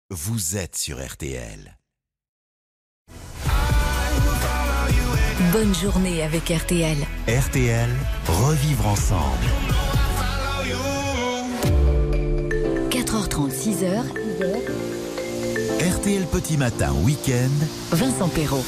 vous êtes sur RTL. Bonne journée avec RTL. RTL, revivre ensemble. 4h30, 6h. RTL Petit Matin Week-end. Vincent Perrault.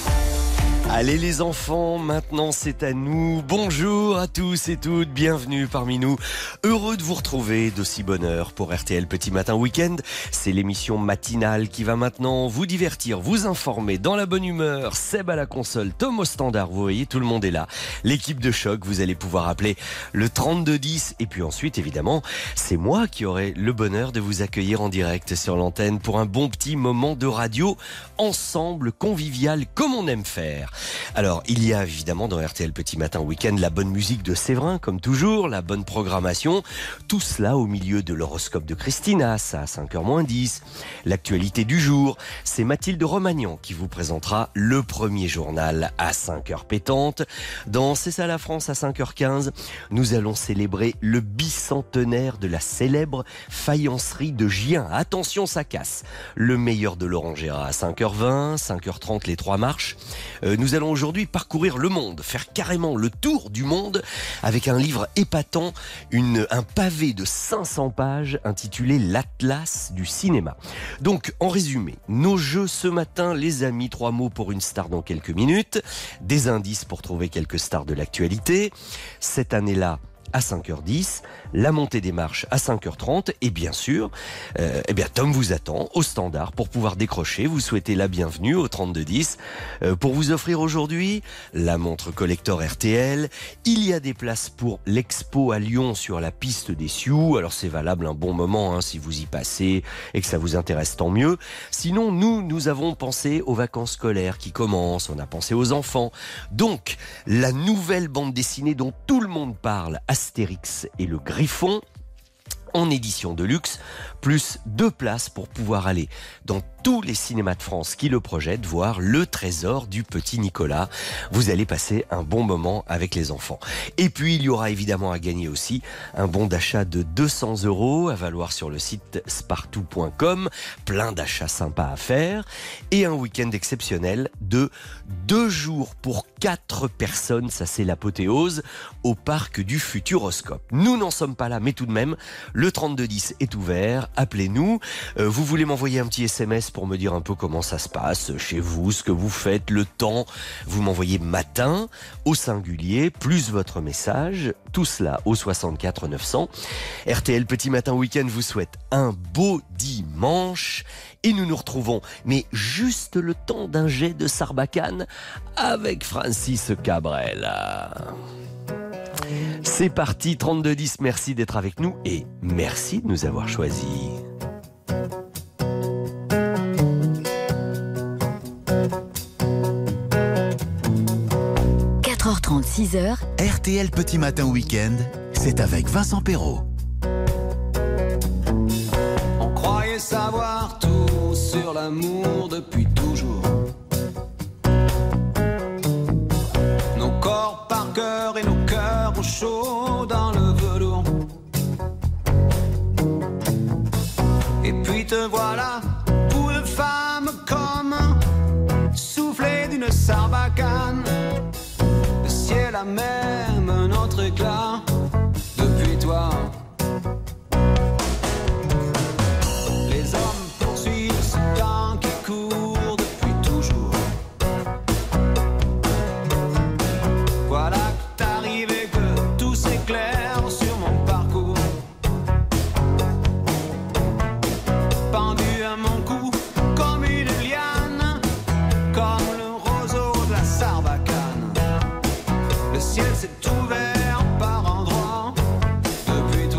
Allez les enfants, maintenant c'est à nous. Bonjour à tous et toutes, bienvenue parmi nous. Heureux de vous retrouver d'aussi bonne heure pour RTL Petit Matin Week-end. C'est l'émission matinale qui va maintenant vous divertir, vous informer dans la bonne humeur. Seb à la console, Tom au standard, vous voyez, tout le monde est là. L'équipe de choc, vous allez pouvoir appeler le 3210. Et puis ensuite, évidemment, c'est moi qui aurai le bonheur de vous accueillir en direct sur l'antenne pour un bon petit moment de radio ensemble, convivial, comme on aime faire. Alors, il y a évidemment dans RTL Petit Matin Week-end la bonne musique de Séverin, comme toujours, la bonne programmation. Tout cela au milieu de l'horoscope de Christina, ça à 5h-10. L'actualité du jour, c'est Mathilde Romagnan qui vous présentera le premier journal à 5h pétante. Dans C'est ça la France à 5h15, nous allons célébrer le bicentenaire de la célèbre faïencerie de Gien. Attention, ça casse. Le meilleur de Laurent Gérard à 5h20, 5h30 les 3 marches. Nous allons aujourd'hui parcourir le monde, faire carrément le tour du monde avec un livre épatant, un pavé de 500 pages intitulé L'Atlas du cinéma. Donc, en résumé, nos jeux ce matin, les amis, 3 mots pour une star dans quelques minutes, des indices pour trouver quelques stars de l'actualité. Cette année-là, à 5h10, la montée des marches à 5h30 et bien sûr, Tom vous attend au standard pour pouvoir décrocher. Vous souhaitez la bienvenue au 3210 pour vous offrir aujourd'hui la montre collector RTL. Il y a des places pour l'expo à Lyon sur la piste des Sioux. Alors c'est valable un bon moment si vous y passez et que ça vous intéresse, tant mieux. Sinon, nous avons pensé aux vacances scolaires qui commencent, on a pensé aux enfants. Donc, la nouvelle bande dessinée dont tout le monde parle, Astérix et le Griffon, en édition de luxe, plus 2 places pour pouvoir aller dans tous les cinémas de France qui le projettent, voir Le Trésor du Petit Nicolas. Vous allez passer un bon moment avec les enfants. Et puis, il y aura évidemment à gagner aussi un bon d'achat de 200 € à valoir sur le site spartou.com. Plein d'achats sympas à faire. Et un week-end exceptionnel de 2 jours pour 4 personnes, ça c'est l'apothéose, au parc du Futuroscope. Nous n'en sommes pas là, mais tout de même, le 3210 est ouvert. Appelez-nous. Vous voulez m'envoyer un petit SMS pour me dire un peu comment ça se passe chez vous, ce que vous faites, le temps. Vous m'envoyez matin au singulier, plus votre message. Tout cela au 64 900. RTL Petit Matin Week-end vous souhaite un beau dimanche. Et nous nous retrouvons, mais juste le temps d'un jet de Sarbacane avec Francis Cabrel. C'est parti, 3210, merci d'être avec nous et merci de nous avoir choisis. – 4h30, 6h. RTL Petit Matin Week-end, c'est avec Vincent Perrault. On croyait savoir tout sur l'amour depuis toujours. Nos corps par cœur et nos cœurs au chaud dans le velours. Et puis te voilà, pour une femme comme soufflé d'une sarbacane. Le ciel a même un autre éclat depuis toi. Les hommes poursuivent ce temps qui court depuis toujours. Voilà que t'arrives et que tout s'éclaire sur mon parcours. Pendu à mon cou comme une liane, comme le roseau de la sarbacane. Le ciel s'est ouvert par endroits depuis toi.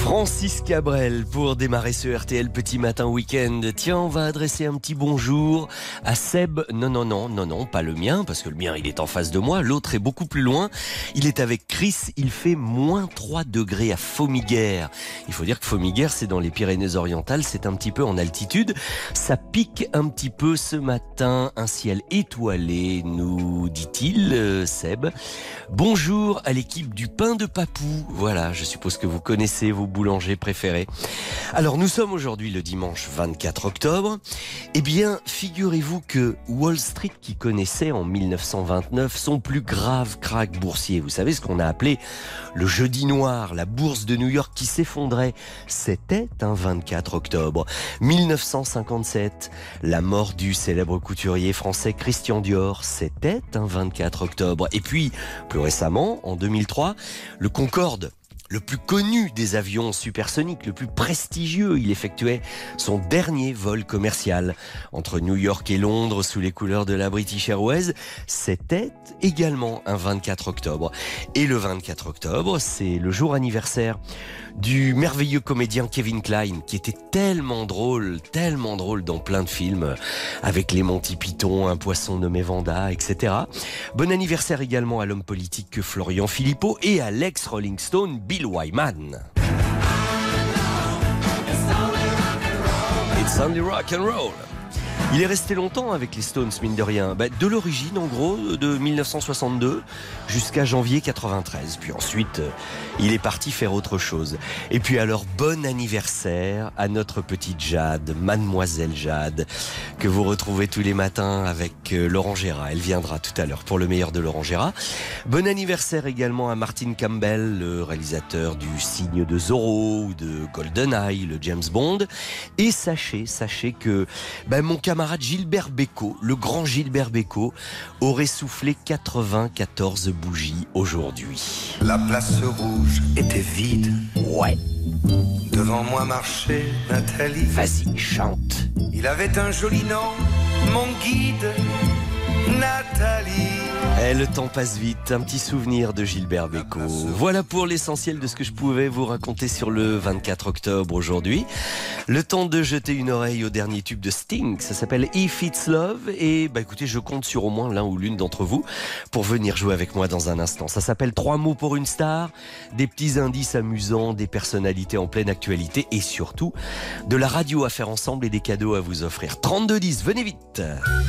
Francis Cabrel pour démarrer ce RTL Petit Matin Week-end. Tiens, on va adresser un petit bonjour à Seb. Non, pas le mien, parce que le mien, il est en face de moi. L'autre est beaucoup plus loin. Il est avec Chris. Il fait moins 3 degrés à Faumiguère. Il faut dire que Faumiguère, c'est dans les Pyrénées-Orientales. C'est un petit peu en altitude. Ça pique un petit peu ce matin. Un ciel étoilé, nous dit-il, Seb. Bonjour à l'équipe du pain de Papou. Voilà, je suppose que vous connaissez vos boulangers préférés. Alors, nous sommes aujourd'hui le dimanche 24 octobre. Eh bien, figurez-vous que Wall Street, qui connaissait en 1929 son plus grave krach boursier, vous savez ce qu'on a appelé le jeudi noir, la bourse de New York qui s'effondrait, c'était un 24 octobre. 1957, la mort du célèbre couturier français Christian Dior, c'était un 24 octobre. Et puis, plus récemment, en 2003, le Concorde, le plus connu des avions supersoniques, le plus prestigieux, il effectuait son dernier vol commercial entre New York et Londres sous les couleurs de la British Airways. C'était également un 24 octobre. Et le 24 octobre, c'est le jour anniversaire du merveilleux comédien Kevin Kline, qui était tellement drôle dans plein de films, avec les Monty Python, Un poisson nommé Vanda, etc. Bon anniversaire également à l'homme politique que Florian Philippot et à l'ex-Rolling Stone Bill Wyman. It's only rock and roll. Il est resté longtemps avec les Stones, mine de rien. De l'origine, en gros, de 1962 jusqu'à janvier 93. Puis ensuite, il est parti faire autre chose. Et puis alors, bon anniversaire à notre petite Jade, Mademoiselle Jade, que vous retrouvez tous les matins avec Laurent Gérard. Elle viendra tout à l'heure pour le meilleur de Laurent Gérard. Bon anniversaire également à Martin Campbell, le réalisateur du Signe de Zorro ou de GoldenEye, le James Bond. Et sachez que mon camarade Gilbert Bécaud, le grand Gilbert Bécaud, aurait soufflé 94 bougies aujourd'hui. La place rouge était vide. Ouais. Devant moi marchait Nathalie. Vas-y, chante. Il avait un joli nom, mon guide, Nathalie. Le temps passe vite, un petit souvenir de Gilbert Bécaud. Voilà pour l'essentiel de ce que je pouvais vous raconter sur le 24 octobre aujourd'hui. Le temps de jeter une oreille au dernier tube de Sting, ça s'appelle If It's Love. Et écoutez, je compte sur au moins l'un ou l'une d'entre vous pour venir jouer avec moi dans un instant. Ça s'appelle 3 mots pour une star, des petits indices amusants, des personnalités en pleine actualité et surtout de la radio à faire ensemble et des cadeaux à vous offrir. 32-10, venez vite.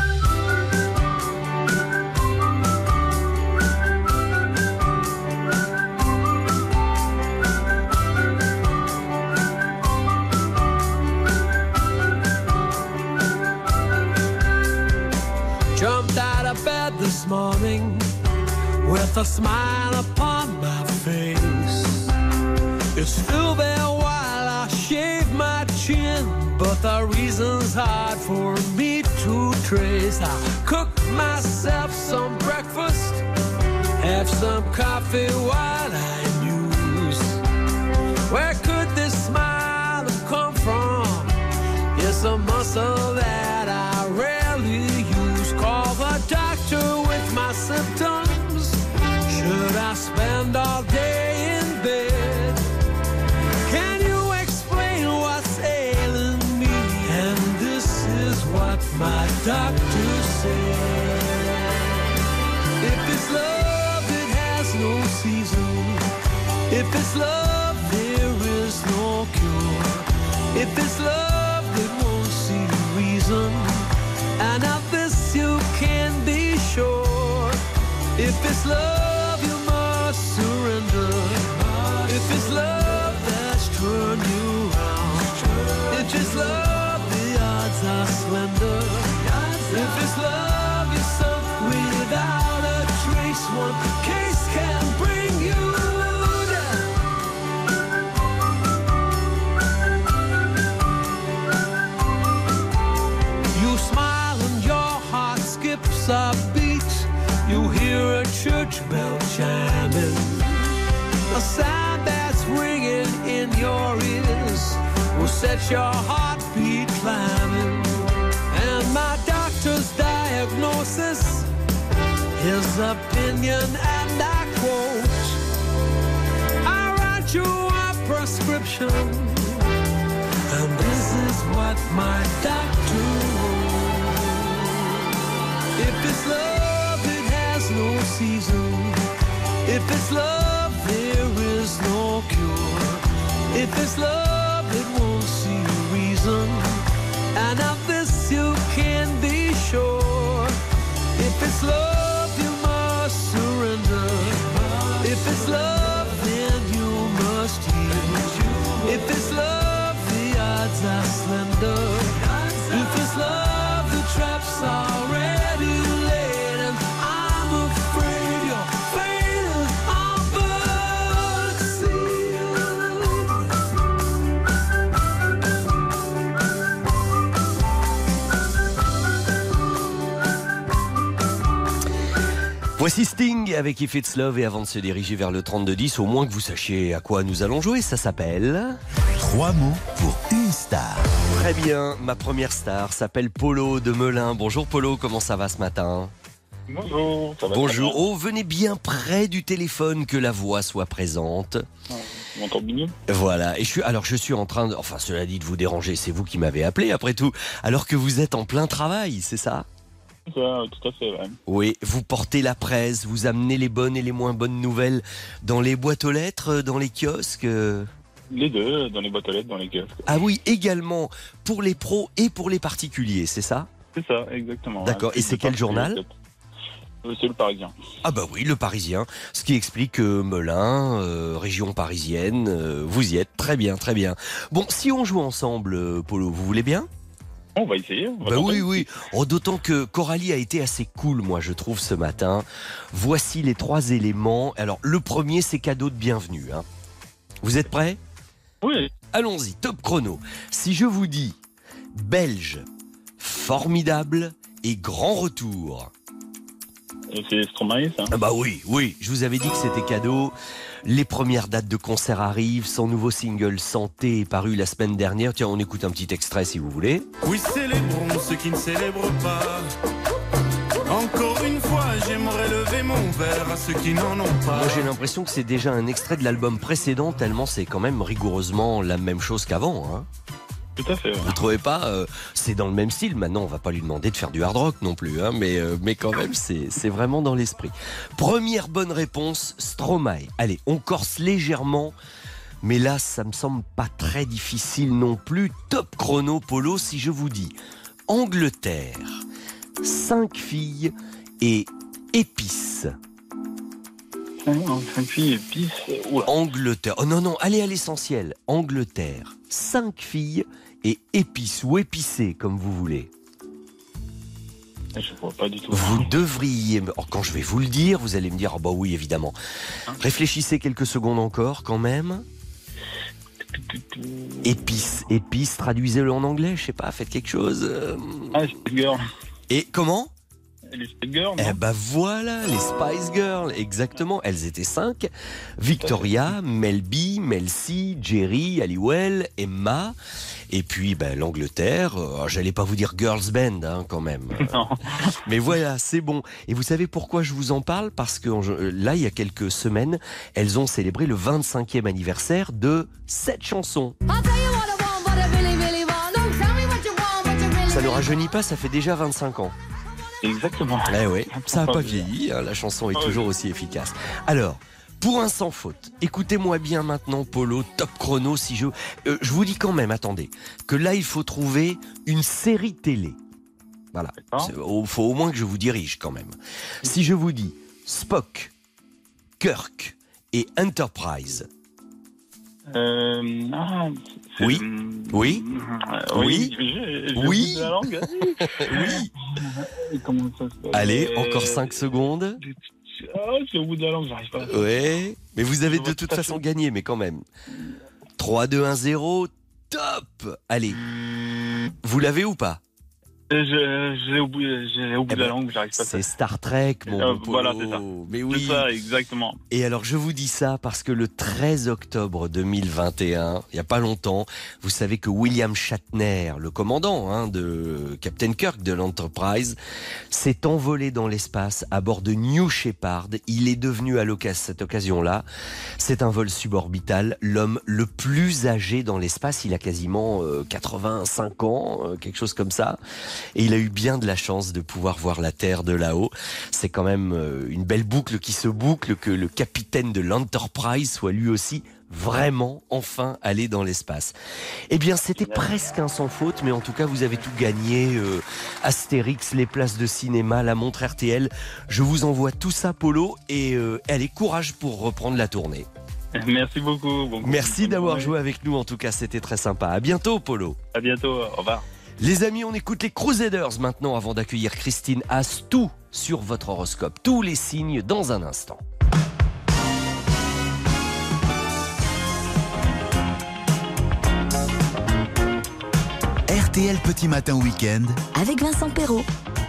This morning with a smile upon my face. It's still there while I shave my chin, but the reason's hard for me to trace. I cook myself some breakfast, have some coffee while I muse. Where could this smile have come from? It's a muscle that I rarely use. Call the doctor with my symptoms. Should I spend all day in bed? Can you explain what's ailing me? And this is what my doctor said. If it's love, it has no season. If it's love, there is no cure. If it's love, it won't see reason. And of this you can be sure. If it's love, you must surrender. If it's love that's turned you round, if it's love, the odds are slender. If it's love, you're sunk without a trace. One case can bring you down. You smile and your heart skips a beat. You hear a church bell chiming, a sound that's ringing in your ears will set your heartbeat climbing. And my doctor's diagnosis, his opinion, and I quote, I write you a prescription, and this is what my doctor wrote. If it's love, it has no season. If it's love, there is no cure. If it's love, it won't see reason. And of this you can be sure. If it's love, you must surrender. If it's love, then you must yield. If it's love, the odds are slender. If it's love, the traps are already laid. And I'm afraid your fate is on but sealed. Voici Sting avec If It's Love, et avant de se diriger vers le 3210, au moins que vous sachiez à quoi nous allons jouer, ça s'appelle... 3 mots pour une star. Très bien, ma première star s'appelle Polo de Melun. Bonjour Polo, comment ça va ce matin ? Bonjour, ça va? Bonjour, oh venez bien près du téléphone, que la voix soit présente. On m'entend bien? Voilà, et je suis en train de... Enfin, cela dit, de vous déranger, c'est vous qui m'avez appelé après tout, alors que vous êtes en plein travail, c'est ça ? Ça, tout à fait, ouais. Oui, vous portez la presse, vous amenez les bonnes et les moins bonnes nouvelles dans les boîtes aux lettres, dans les kiosques. Les deux, dans les boîtes aux lettres, dans les kiosques. Ah oui, également pour les pros et pour les particuliers, c'est ça ? C'est ça, exactement. D'accord, et c'est quel journal ? C'est le Parisien. Ah bah oui, le Parisien, ce qui explique que Melun, région parisienne, vous y êtes, très bien, très bien. Bon, si on joue ensemble, Polo, vous voulez bien ? On va essayer. On va Bah tenter. oui. Oh, d'autant que Coralie a été assez cool, moi, je trouve, ce matin. Voici les 3 éléments. Alors, le premier, c'est cadeau de bienvenue. Hein. Vous êtes prêts ? Oui. Allons-y, top chrono. Si je vous dis belge, formidable et grand retour. C'est Stromae, ça? Ah bah oui, je vous avais dit que c'était cadeau. Les premières dates de concert arrivent. Son nouveau single Santé est paru la semaine dernière. Tiens, on écoute un petit extrait si vous voulez. Oui, célébrons ceux qui ne célèbrent pas. Encore une fois, j'aimerais lever mon verre à ceux qui n'en ont pas. Moi j'ai l'impression que c'est déjà un extrait de l'album précédent, tellement c'est quand même rigoureusement la même chose qu'avant. Hein. Tout à fait. Ouais. Vous trouvez pas c'est dans le même style. Maintenant, on va pas lui demander de faire du hard rock non plus, hein, mais quand même, c'est vraiment dans l'esprit. Première bonne réponse, Stromae. Allez, on corse légèrement, mais là, ça me semble pas très difficile non plus. Top chrono, Polo, si je vous dis Angleterre, 5 filles et épices. 5 filles épices. Angleterre. Oh non, allez à l'essentiel. Angleterre, 5 filles et épices ou épicées, comme vous voulez. Je vois pas du tout. Vous devriez... Quand je vais vous le dire, vous allez me dire, ah bah oui, évidemment. Réfléchissez quelques secondes encore, quand même. Épices, traduisez-le en anglais, je sais pas, faites quelque chose. Ah, Spice Girl. Et comment ? Les Spice Girls, non? Eh ben voilà, les Spice Girls, exactement. Elles étaient 5. Victoria, Mel B, Mel C, Jerry, Halliwell, Emma. Et puis l'Angleterre, j'allais pas vous dire Girls Band hein, quand même. Non. Mais voilà, c'est bon. Et vous savez pourquoi je vous en parle ? Parce que là, il y a quelques semaines, elles ont célébré le 25e anniversaire de cette chanson. Ça ne rajeunit pas, ça fait déjà 25 ans. Exactement. Eh oui, ça n'a pas vieilli, hein, la chanson est toujours aussi efficace. Alors, pour un sans faute, écoutez-moi bien maintenant, Polo, top chrono, si je vous dis quand même, attendez, que là, il faut trouver une série télé. Voilà, il faut au moins que je vous dirige quand même. Si je vous dis Spock, Kirk et Enterprise. Oui. Oui. Oui. Oui. La langue. Oui. Comment ça se passe? Allez, encore 5 secondes. C'est au bout de la langue, j'arrive pas. Ouais, mais vous avez de toute façon gagné, mais quand même. 3, 2, 1, 0, top. Allez, vous l'avez ou pas? J'ai au bout de la langue, j'arrive pas à C'est Star Trek, mon beau Polo. Voilà, c'est ça. Mais oui. C'est ça, exactement. Et alors, je vous dis ça parce que le 13 octobre 2021, il n'y a pas longtemps, vous savez que William Shatner, le commandant de Captain Kirk de l'Enterprise, s'est envolé dans l'espace à bord de New Shepard. Il est devenu, à cette occasion-là, c'est un vol suborbital, l'homme le plus âgé dans l'espace. Il a quasiment 85 ans, quelque chose comme ça. Et il a eu bien de la chance de pouvoir voir la Terre de là-haut. C'est quand même une belle boucle qui se boucle, que le capitaine de l'Enterprise soit lui aussi vraiment enfin allé dans l'espace. Eh bien, c'était presque un sans faute, mais en tout cas, vous avez tout gagné. Astérix, les places de cinéma, la montre RTL. Je vous envoie tout ça, Polo, et allez, courage pour reprendre la tournée. Merci beaucoup. Merci d'avoir joué avec nous, en tout cas, c'était très sympa. À bientôt, Polo. À bientôt, au revoir. Les amis, on écoute les Crusaders maintenant avant d'accueillir Christine Haas. Tout sur votre horoscope, tous les signes dans un instant. RTL Petit Matin Week-end avec Vincent Perrault.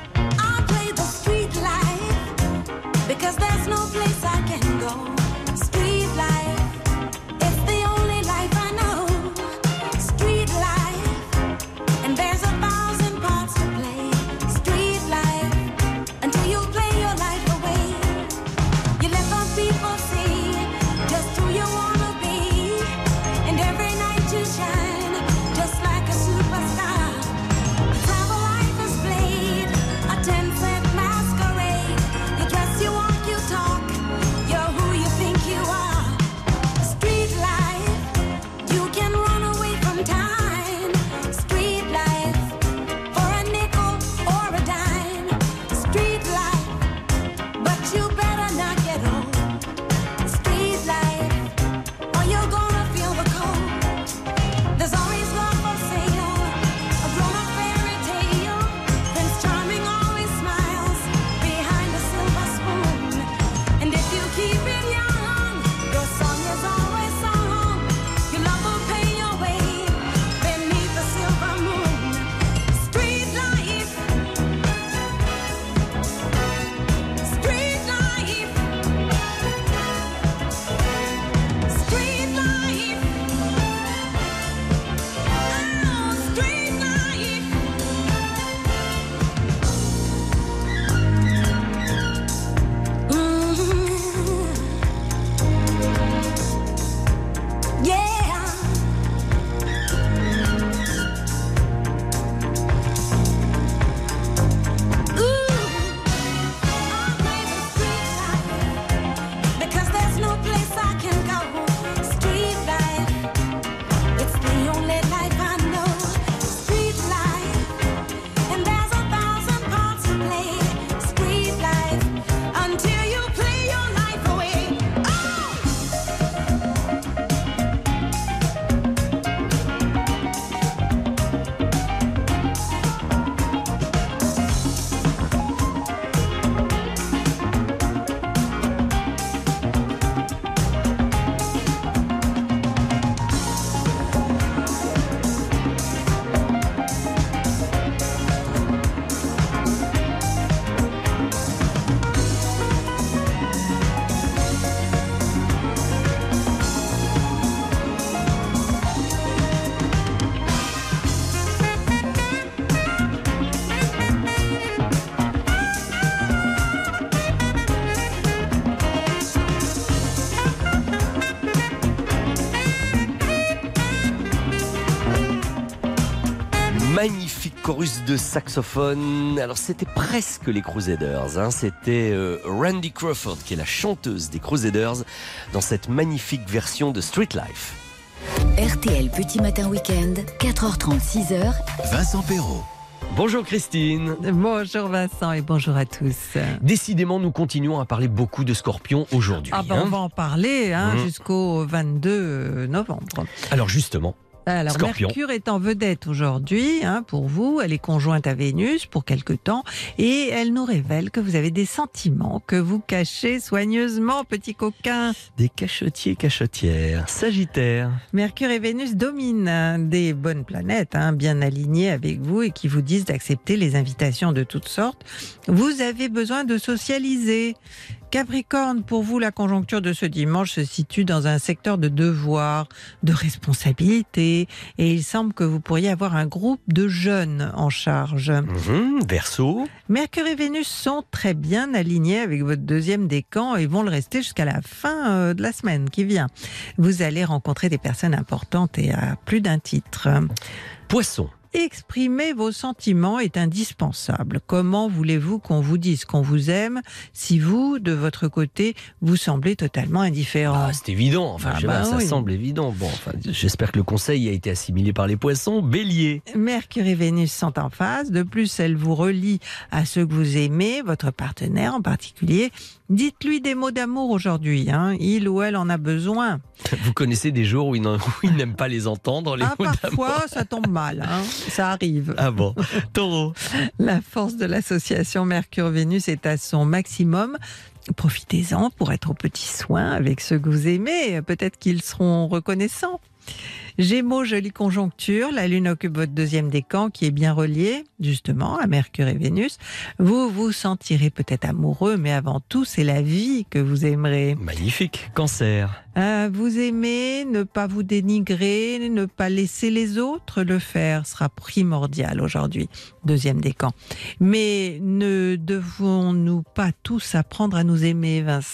Magnifique chorus de saxophone. Alors c'était presque les Crusaders, C'était Randy Crawford qui est la chanteuse des Crusaders dans cette magnifique version de Street Life. RTL Petit Matin Week-end, 4h30, 6h. Vincent Perrault. Bonjour Christine. Bonjour Vincent et bonjour à tous. Décidément, nous continuons à parler beaucoup de Scorpion aujourd'hui. On va en parler jusqu'au 22 novembre. Alors justement. Alors, Scorpion. Mercure est en vedette aujourd'hui pour vous. Elle est conjointe à Vénus pour quelque temps et elle nous révèle que vous avez des sentiments que vous cachez soigneusement, petit coquin. Des cachotiers, cachotières. Sagittaire. Mercure et Vénus dominent des bonnes planètes, bien alignées avec vous et qui vous disent d'accepter les invitations de toutes sortes. Vous avez besoin de socialiser. Capricorne, pour vous, la conjoncture de ce dimanche se situe dans un secteur de devoir, de responsabilité, et il semble que vous pourriez avoir un groupe de jeunes en charge. Verseau. Mercure et Vénus sont très bien alignés avec votre deuxième décan et vont le rester jusqu'à la fin de la semaine qui vient. Vous allez rencontrer des personnes importantes et à plus d'un titre. Poisson. Exprimer vos sentiments est indispensable. Comment voulez-vous qu'on vous dise qu'on vous aime si vous, de votre côté, vous semblez totalement indifférent? C'est évident, ça semble évident. Bon, j'espère que le conseil a été assimilé par les poissons. Bélier. Mercure et Vénus sont en phase. De plus, elles vous relient à ceux que vous aimez, votre partenaire en particulier. Dites-lui des mots d'amour aujourd'hui. Il ou elle en a besoin. Vous connaissez des jours où il n'aime pas les entendre, les mots d'amour? Parfois, ça tombe mal. Ça arrive. Ah bon. Taureau. La force de l'association Mercure-Vénus est à son maximum. Profitez-en pour être aux petits soins avec ceux que vous aimez. Peut-être qu'ils seront reconnaissants. Gémeaux, jolie conjoncture. La Lune occupe votre deuxième décan qui est bien relié, justement, à Mercure et Vénus. Vous vous sentirez peut-être amoureux, mais avant tout, c'est la vie que vous aimerez. Magnifique. Cancer. Vous aimez, ne pas vous dénigrer, ne pas laisser les autres le faire sera primordial aujourd'hui, deuxième décan. Mais ne devons-nous pas tous apprendre à nous aimer, Vincent ?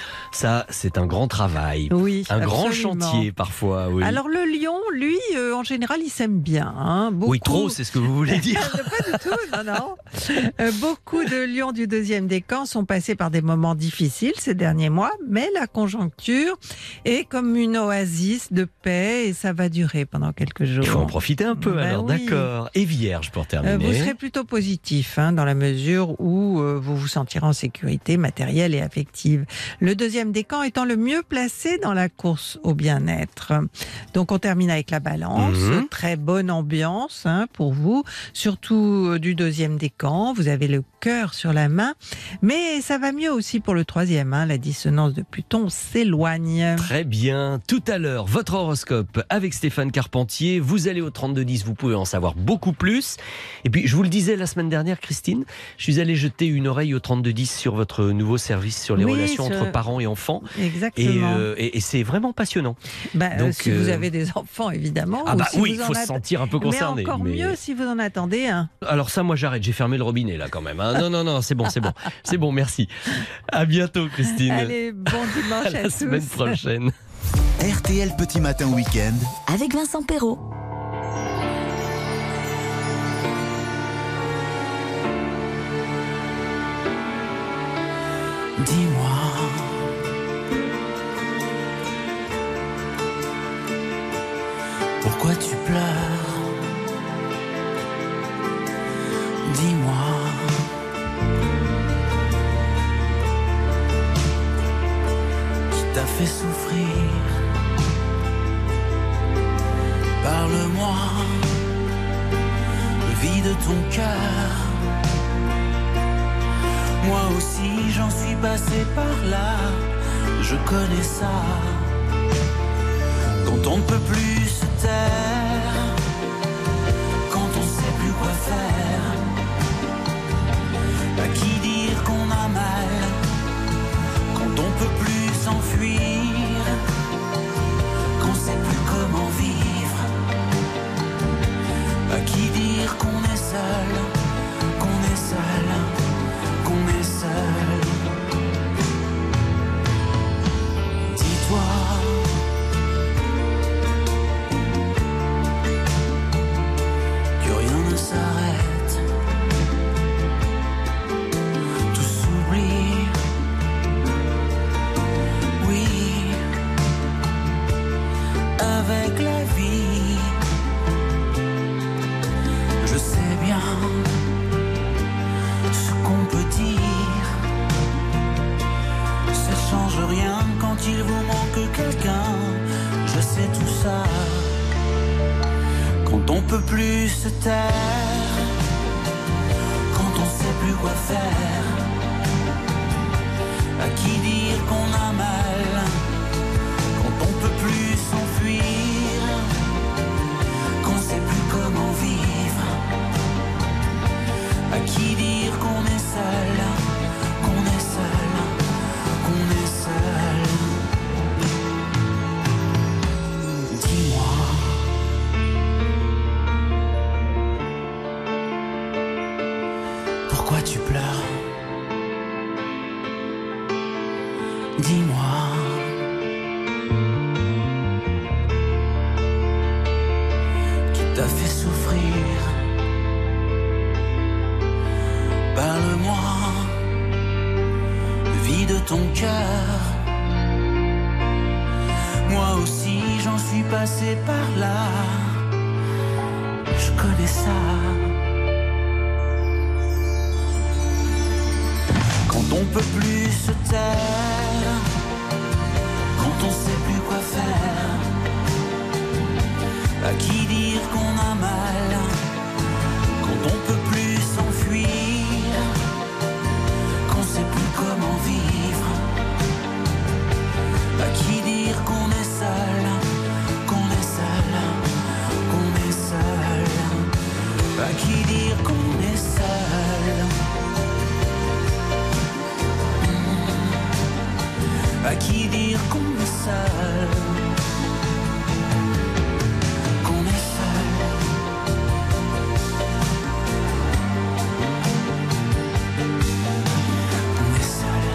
Ça, c'est un grand travail. Oui, un absolument. grand chantier parfois. Oui. Alors le lion, lui, en général, il s'aime bien. Beaucoup... Oui, trop, c'est ce que vous voulez dire. Pas du tout, non. Beaucoup de lions du deuxième décan sont passés par des moments difficiles ces derniers mois, mais la conjoncture est comme une oasis de paix et ça va durer pendant quelques jours. Il faut en profiter un peu alors, oui. D'accord. Et Vierge pour terminer. Vous serez plutôt positif dans la mesure où vous vous sentirez en sécurité matérielle et affective. Le deuxième décan étant le mieux placé dans la course au bien-être. Donc on termine avec la Balance. Très bonne ambiance pour vous, surtout du deuxième décan. Vous avez le cœur sur la main, mais ça va mieux aussi pour le troisième. La dissonance de Pluton s'éloigne. Très bien. Tout à l'heure, votre horoscope avec Stéphane Carpentier. Vous allez au 3210, vous pouvez en savoir beaucoup plus. Et puis, je vous le disais la semaine dernière, Christine, je suis allé jeter une oreille au 3210 sur votre nouveau service sur les relations entre parents et enfants. Exactement. Et c'est vraiment passionnant. Donc, si vous avez des enfants, évidemment. Si oui, il faut se sentir un peu concerné. Mais encore mieux si vous en attendez un. Alors ça, moi j'arrête, j'ai fermé le robinet là quand même. Non, c'est bon. C'est bon, merci. À bientôt, Christine. Allez, bon dimanche à la semaine prochaine. RTL Petit Matin Week-end. Avec Vincent Perrault. Dis-moi, pourquoi tu pleures? Dis-moi, qui t'a fait souffrir? Parle-moi, vide ton cœur. Moi aussi j'en suis passé par là, je connais ça. Quand on ne peut plus se taire, quand on sait plus quoi faire, à qui dire qu'on a mal, quand on peut plus s'enfuir, qu'on sait plus comment vivre, à qui dire qu'on est seul, qu'on est seul, qu'on est seul. Dis-toi, que rien ne s'arrête, tout s'oublie. Oui, avec la vie, je sais bien ce qu'on peut dire. Ça change rien quand il vous manque quelqu'un. Je sais tout ça. on peut plus se taire, quand on sait plus quoi faire. À qui dire qu'on a mal, quand on peut plus s'enfuir, qu'on sait plus comment vivre. À qui dire qu'on est seul, qu'on est seul, qu'on est seul. Dis-moi, pourquoi tu pleures? Dis-moi, qui t'a fait souffrir? Parle-moi, vide ton cœur. Moi aussi j'en suis passé par là, je connais ça. Quand on peut plus se taire, quand on sait plus quoi faire. À qui dire qu'on a mal, quand on peut plus s'enfuir, qu'on sait plus comment vivre. À qui dire qu'on est seul, qu'on est seul, qu'on est seul. À qui dire qu'on est seul. À qui dire qu'on est seul, qu'on est seul. On est seul.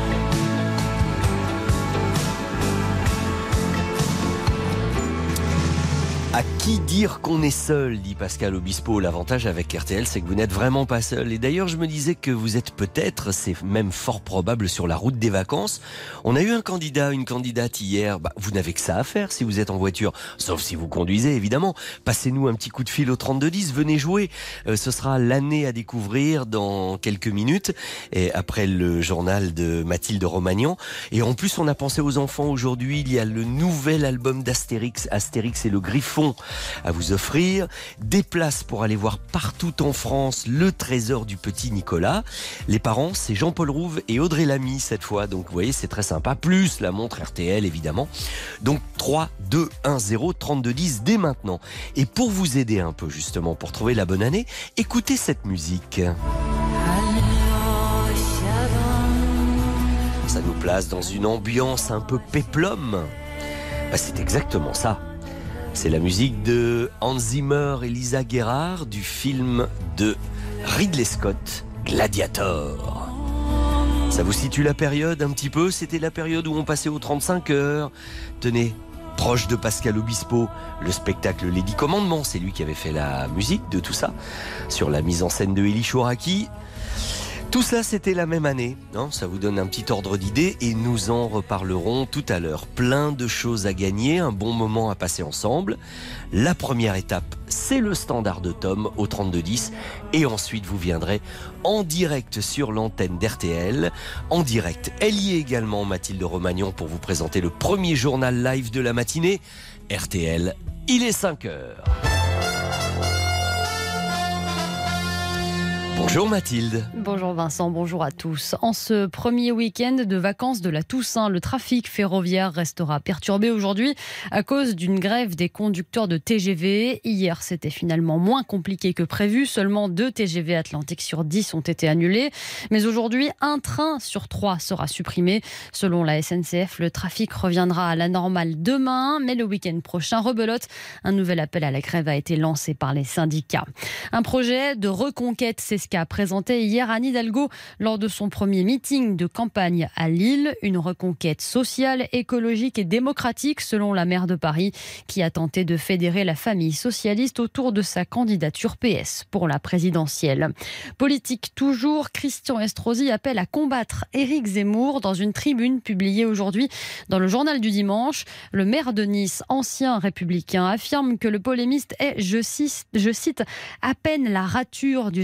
À qui dire qu'on est seul, dit Pascal Obispo. L'avantage avec RTL, c'est que vous n'êtes vraiment pas seul. Et d'ailleurs, je me disais que vous êtes peut-être, c'est même fort probable, sur la route des vacances. On a eu un candidat, une candidate hier. Vous n'avez que ça à faire si vous êtes en voiture, sauf si vous conduisez, évidemment. Passez-nous un petit coup de fil au 3210, venez jouer. Ce sera l'année à découvrir dans quelques minutes, et après le journal de Mathilde Romagnan. Et en plus, on a pensé aux enfants aujourd'hui. Il y a le nouvel album d'Astérix, Astérix et le Griffon, à vous offrir, des places pour aller voir partout en France le trésor du petit Nicolas. Les parents, c'est Jean-Paul Rouve et Audrey Lamy cette fois, donc vous voyez, c'est très sympa, plus la montre RTL évidemment. Donc 3, 2, 1, 0, 32 10 dès maintenant. Et pour vous aider un peu justement, pour trouver la bonne année, écoutez cette musique. Ça nous place dans une ambiance un peu péplum. C'est exactement ça. C'est la musique de Hans Zimmer et Lisa Gerrard du film de Ridley Scott, Gladiator. Ça vous situe la période un petit peu? C'était la période où on passait aux 35 heures. Tenez, proche de Pascal Obispo, le spectacle Les 10 Commandements, c'est lui qui avait fait la musique de tout ça, sur la mise en scène de Elie Chouraki. Tout ça, c'était la même année, hein, ça vous donne un petit ordre d'idée et nous en reparlerons tout à l'heure. Plein de choses à gagner, un bon moment à passer ensemble. La première étape, c'est le standard de Tom au 3210 et ensuite vous viendrez en direct sur l'antenne d'RTL. En direct, elle y est également, Mathilde Romagnan, pour vous présenter le premier journal live de la matinée. RTL, il est 5h. Bonjour Mathilde. Bonjour Vincent, bonjour à tous. En ce premier week-end de vacances de la Toussaint, le trafic ferroviaire restera perturbé aujourd'hui à cause d'une grève des conducteurs de TGV. Hier, c'était finalement moins compliqué que prévu. Seulement 2 TGV Atlantique sur 10 ont été annulés. Mais aujourd'hui, un train sur 3 sera supprimé. Selon la SNCF, le trafic reviendra à la normale demain. Mais le week-end prochain, rebelote. Un nouvel appel à la grève a été lancé par les syndicats. Un projet de reconquête, c'est ce qu'a présenté hier Anne Hidalgo lors de son premier meeting de campagne à Lille. Une reconquête sociale, écologique et démocratique selon la maire de Paris qui a tenté de fédérer la famille socialiste autour de sa candidature PS pour la présidentielle. Politique toujours, Christian Estrosi appelle à combattre Éric Zemmour dans une tribune publiée aujourd'hui dans le journal du dimanche. Le maire de Nice, ancien républicain, affirme que le polémiste est, je cite, à peine la rature du général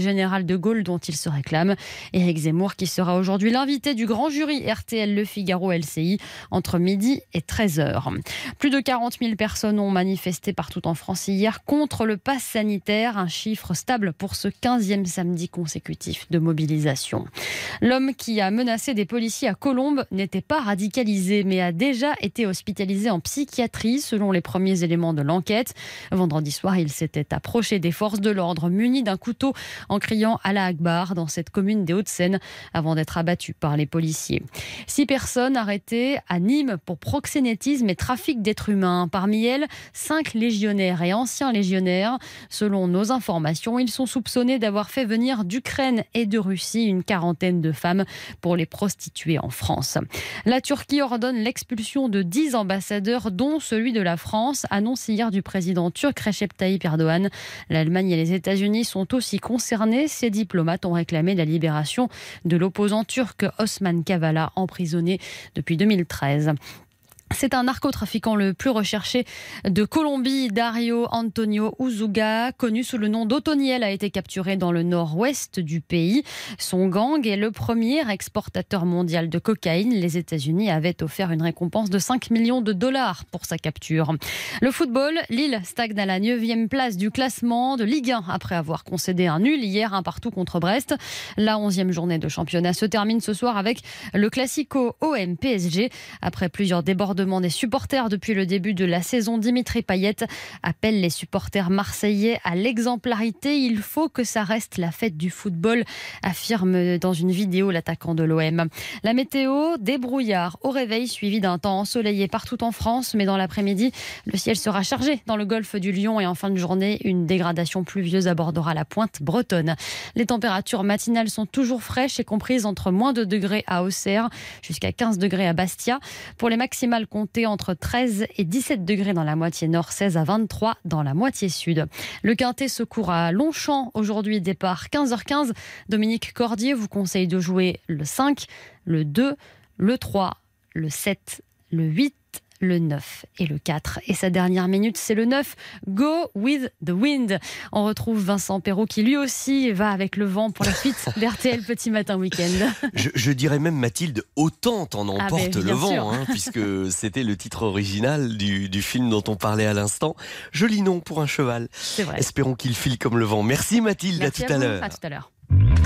de Gaulle dont il se réclame. Éric Zemmour qui sera aujourd'hui l'invité du grand jury RTL Le Figaro LCI entre midi et 13h. Plus de 40 000 personnes ont manifesté partout en France hier contre le pass sanitaire, un chiffre stable pour ce 15e samedi consécutif de mobilisation. L'homme qui a menacé des policiers à Colombes n'était pas radicalisé mais a déjà été hospitalisé en psychiatrie selon les premiers éléments de l'enquête. Vendredi soir, il s'était approché des forces de l'ordre muni d'un couteau en criant Allah Akbar dans cette commune des Hauts-de-Seine avant d'être abattu par les policiers. 6 personnes arrêtées à Nîmes pour proxénétisme et trafic d'êtres humains. Parmi elles, 5 légionnaires et anciens légionnaires. Selon nos informations, ils sont soupçonnés d'avoir fait venir d'Ukraine et de Russie une quarantaine de femmes pour les prostituer en France. La Turquie ordonne l'expulsion de 10 ambassadeurs, dont celui de la France, annonce hier du président turc Recep Tayyip Erdogan. L'Allemagne et les États-Unis sont aussi concernés. Ces diplomates ont réclamé la libération de l'opposant turc Osman Kavala, emprisonné depuis 2013. C'est un narcotrafiquant le plus recherché de Colombie. Dario Antonio Uzuga, connu sous le nom d'Otoniel, a été capturé dans le nord-ouest du pays. Son gang est le premier exportateur mondial de cocaïne. Les États-Unis avaient offert une récompense de 5 millions de dollars pour sa capture. Le football, Lille stagne à la 9e place du classement de Ligue 1 après avoir concédé un nul hier, 1-1 contre Brest. La 11e journée de championnat se termine ce soir avec le Classico OM-PSG. Après plusieurs débordements des supporters depuis le début de la saison, Dimitri Payet appelle les supporters marseillais à l'exemplarité. Il faut que ça reste la fête du football, affirme dans une vidéo l'attaquant de l'OM. La météo, des brouillards au réveil suivi d'un temps ensoleillé partout en France, mais dans l'après-midi, le ciel sera chargé dans le golfe du Lion et en fin de journée, une dégradation pluvieuse abordera la pointe bretonne. Les températures matinales sont toujours fraîches et comprises entre moins 2 degrés à Auxerre jusqu'à 15 degrés à Bastia. Pour les maximales comptées entre 13 et 17 degrés dans la moitié nord, 16 à 23 dans la moitié sud. Le Quintet se court à Longchamp. Aujourd'hui, départ 15h15. Dominique Cordier vous conseille de jouer le 5, le 2, le 3, le 7, le 8, le 9 et le 4. Et sa dernière minute, c'est le 9, Go with the Wind. On retrouve Vincent Perrault qui lui aussi va avec le vent pour la suite d'RTL Petit Matin Week-end. Je dirais même, Mathilde, autant t'en emporte le vent, puisque c'était le titre original du film dont on parlait à l'instant. Joli nom pour un cheval. C'est vrai. Espérons qu'il file comme le vent. Merci Mathilde, Merci à tout à l'heure. À tout à l'heure.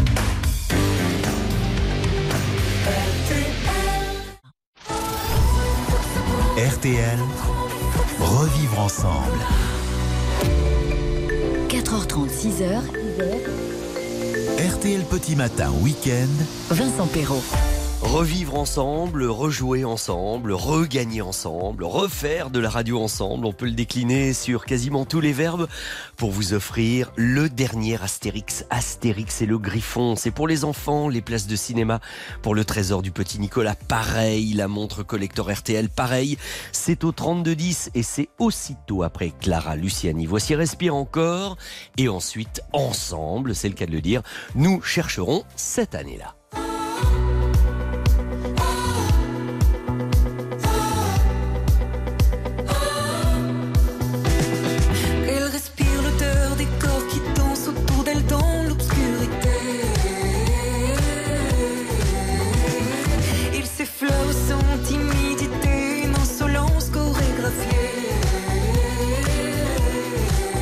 RTL, revivre ensemble. 4h30, 6h. RTL Petit Matin Week-end. Vincent Perrault. Revivre ensemble, rejouer ensemble, regagner ensemble, refaire de la radio ensemble. On peut le décliner sur quasiment tous les verbes pour vous offrir le dernier Astérix. Astérix et le Griffon, c'est pour les enfants, les places de cinéma pour le trésor du petit Nicolas. Pareil, la montre collector RTL, pareil. C'est au 3210 et c'est aussitôt après Clara Luciani. Voici Respire encore et ensuite ensemble, c'est le cas de le dire, nous chercherons cette année-là.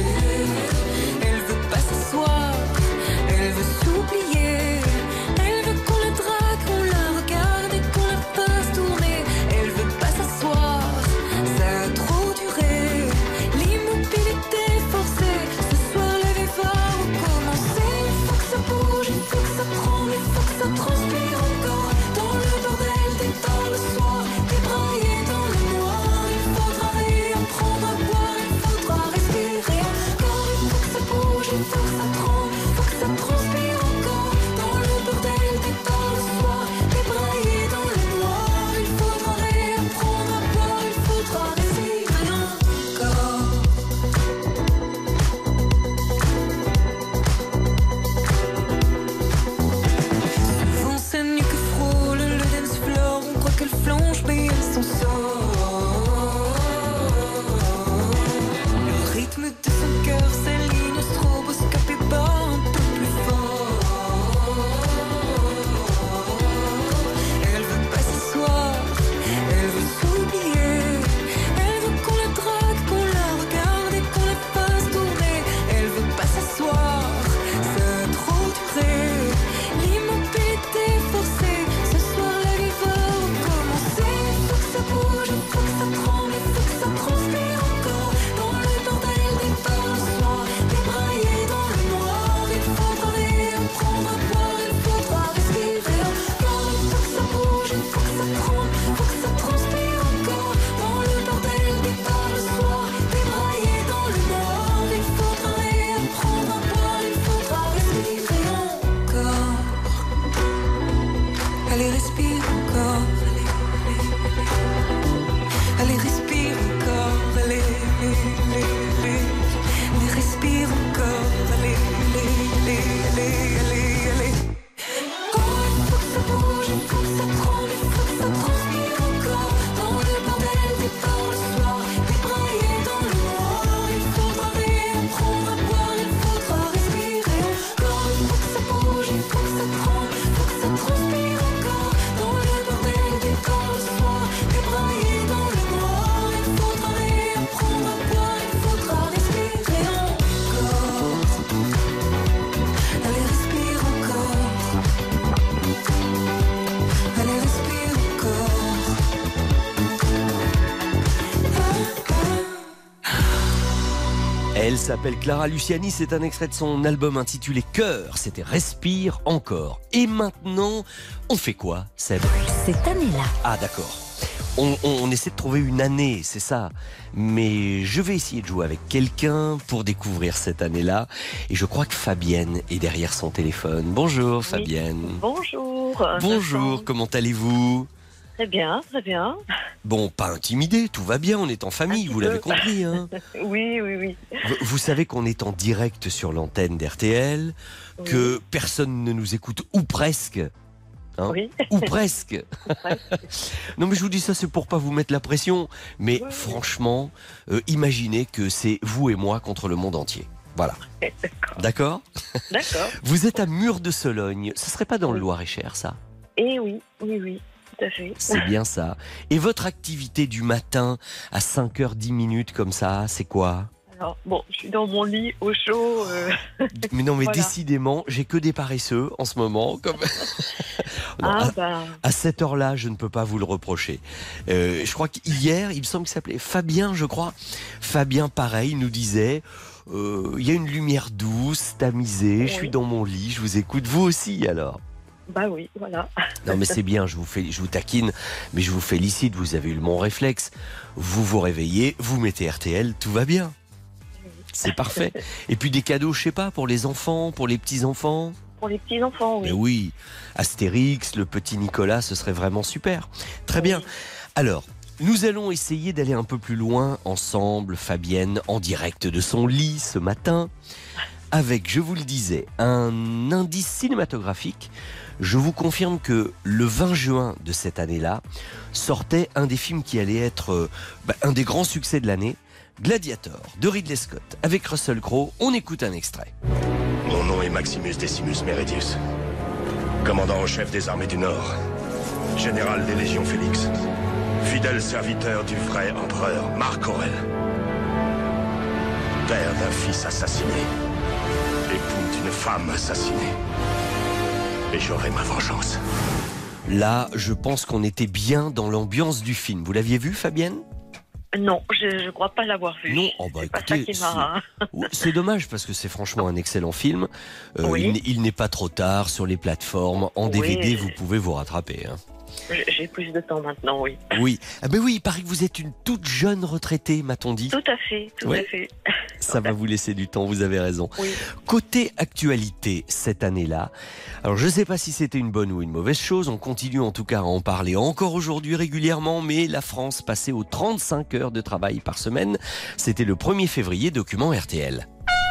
Elle veut pas s'asseoir, elle veut s'oublier, elle veut allez, respire encore, allez, allez. Oh, il faut que ça bouge, il faut que ça tremble, il faut que ça transpire encore. Dans le bordel des temps le soir, débraillé dans le noir. Il faudra réapprendre à boire, il faudra respirer encore. Il faut que ça bouge, il faut que ça tremble, il faut que ça transpire encore. Dans le bordel des temps le soir, débraillé dans le noir. Il faudra réapprendre à boire, il faudra respirer encore. Allez, respire encore. Allez, respire encore. Elle s'appelle Clara Luciani, c'est un extrait de son album intitulé Cœur, c'était Respire encore. Et maintenant, on fait quoi, Seb? Cette année-là. Ah d'accord. On essaie de trouver une année, c'est ça. Mais je vais essayer de jouer avec quelqu'un pour découvrir cette année-là. Et je crois que Fabienne est derrière son téléphone. Bonjour Fabienne. Bonjour. Bonjour, comment allez-vous? Très bien, très bien. Bon, pas intimidé, tout va bien, on est en famille, vous l'avez compris. Hein. Oui. Vous savez qu'on est en direct sur l'antenne d'RTL, que personne ne nous écoute, ou presque. Hein, oui. Ou presque. Non mais je vous dis ça, c'est pour pas vous mettre la pression. Mais franchement, imaginez que c'est vous et moi contre le monde entier. Voilà. D'accord. D'accord. Vous êtes à Mur-de-Sologne. Ce serait pas dans le Loir-et-Cher, ça? Eh oui, tout à fait. C'est bien ça. Et votre activité du matin à 5h10 comme ça, c'est quoi? Alors, bon, je suis dans mon lit au chaud. Mais non, mais voilà. Décidément, j'ai que des paresseux en ce moment. Non, à cette heure-là, je ne peux pas vous le reprocher. Je crois qu'hier, il me semble qu'il s'appelait Fabien, je crois. Fabien, pareil, nous disait... Il y a une lumière douce, tamisée, je suis dans mon lit, je vous écoute. Vous aussi, alors? Bah oui, voilà. Non mais c'est bien, je vous taquine, mais je vous félicite, vous avez eu le bon réflexe. Vous vous réveillez, vous mettez RTL, tout va bien. C'est parfait. Et puis des cadeaux, je sais pas, pour les enfants, pour les petits-enfants? Pour les petits-enfants, oui. Mais oui, Astérix, le petit Nicolas, ce serait vraiment super. Très bien. Alors, nous allons essayer d'aller un peu plus loin ensemble, Fabienne, en direct de son lit ce matin, avec, je vous le disais, un indice cinématographique. Je vous confirme que le 20 juin de cette année-là, sortait un des films qui allait être un des grands succès de l'année, Gladiator, de Ridley Scott, avec Russell Crowe. On écoute un extrait. Mon nom est Maximus Decimus Meridius, commandant en chef des armées du Nord, général des légions Félix, fidèle serviteur du vrai empereur Marc Aurèle, père d'un fils assassiné, époux d'une femme assassinée. Et j'aurai ma vengeance. Là, je pense qu'on était bien dans l'ambiance du film. Vous l'aviez vu, Fabienne? Non, je ne crois pas l'avoir vu. Non, c'est pas ça qui m'a... C'est dommage parce que c'est franchement un excellent film. Oui. Il n'est pas trop tard sur les plateformes. En DVD, vous pouvez vous rattraper. Hein. J'ai plus de temps maintenant, oui. Oui. Ah ben oui, il paraît que vous êtes une toute jeune retraitée, m'a-t-on dit. Tout à fait, tout à fait. Ça va vous laisser du temps, vous avez raison. Oui. Côté actualité, cette année-là, alors je ne sais pas si c'était une bonne ou une mauvaise chose, on continue en tout cas à en parler encore aujourd'hui régulièrement, mais la France passait aux 35 heures de travail par semaine. C'était le 1er février, document RTL.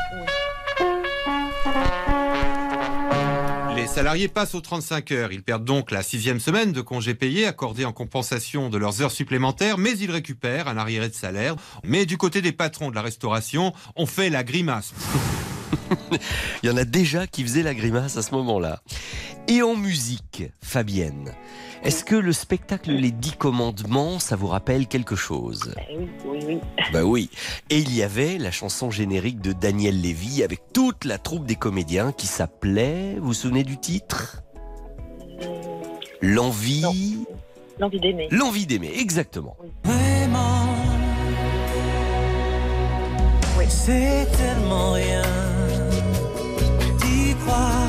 Les salariés passent aux 35 heures. Ils perdent donc la 6e semaine de congés payés accordée en compensation de leurs heures supplémentaires, mais ils récupèrent un arriéré de salaire. Mais du côté des patrons de la restauration, on fait la grimace. Il y en a déjà qui faisaient la grimace à ce moment-là. Et en musique, Fabienne, est-ce que le spectacle Les 10 Commandements, ça vous rappelle quelque chose? Oui. Bah oui. Et il y avait la chanson générique de Daniel Lévy avec toute la troupe des comédiens qui s'appelait, vous vous souvenez du titre? L'envie... L'envie d'aimer. L'envie d'aimer, exactement. Vraiment, c'est tellement rien d'y croire,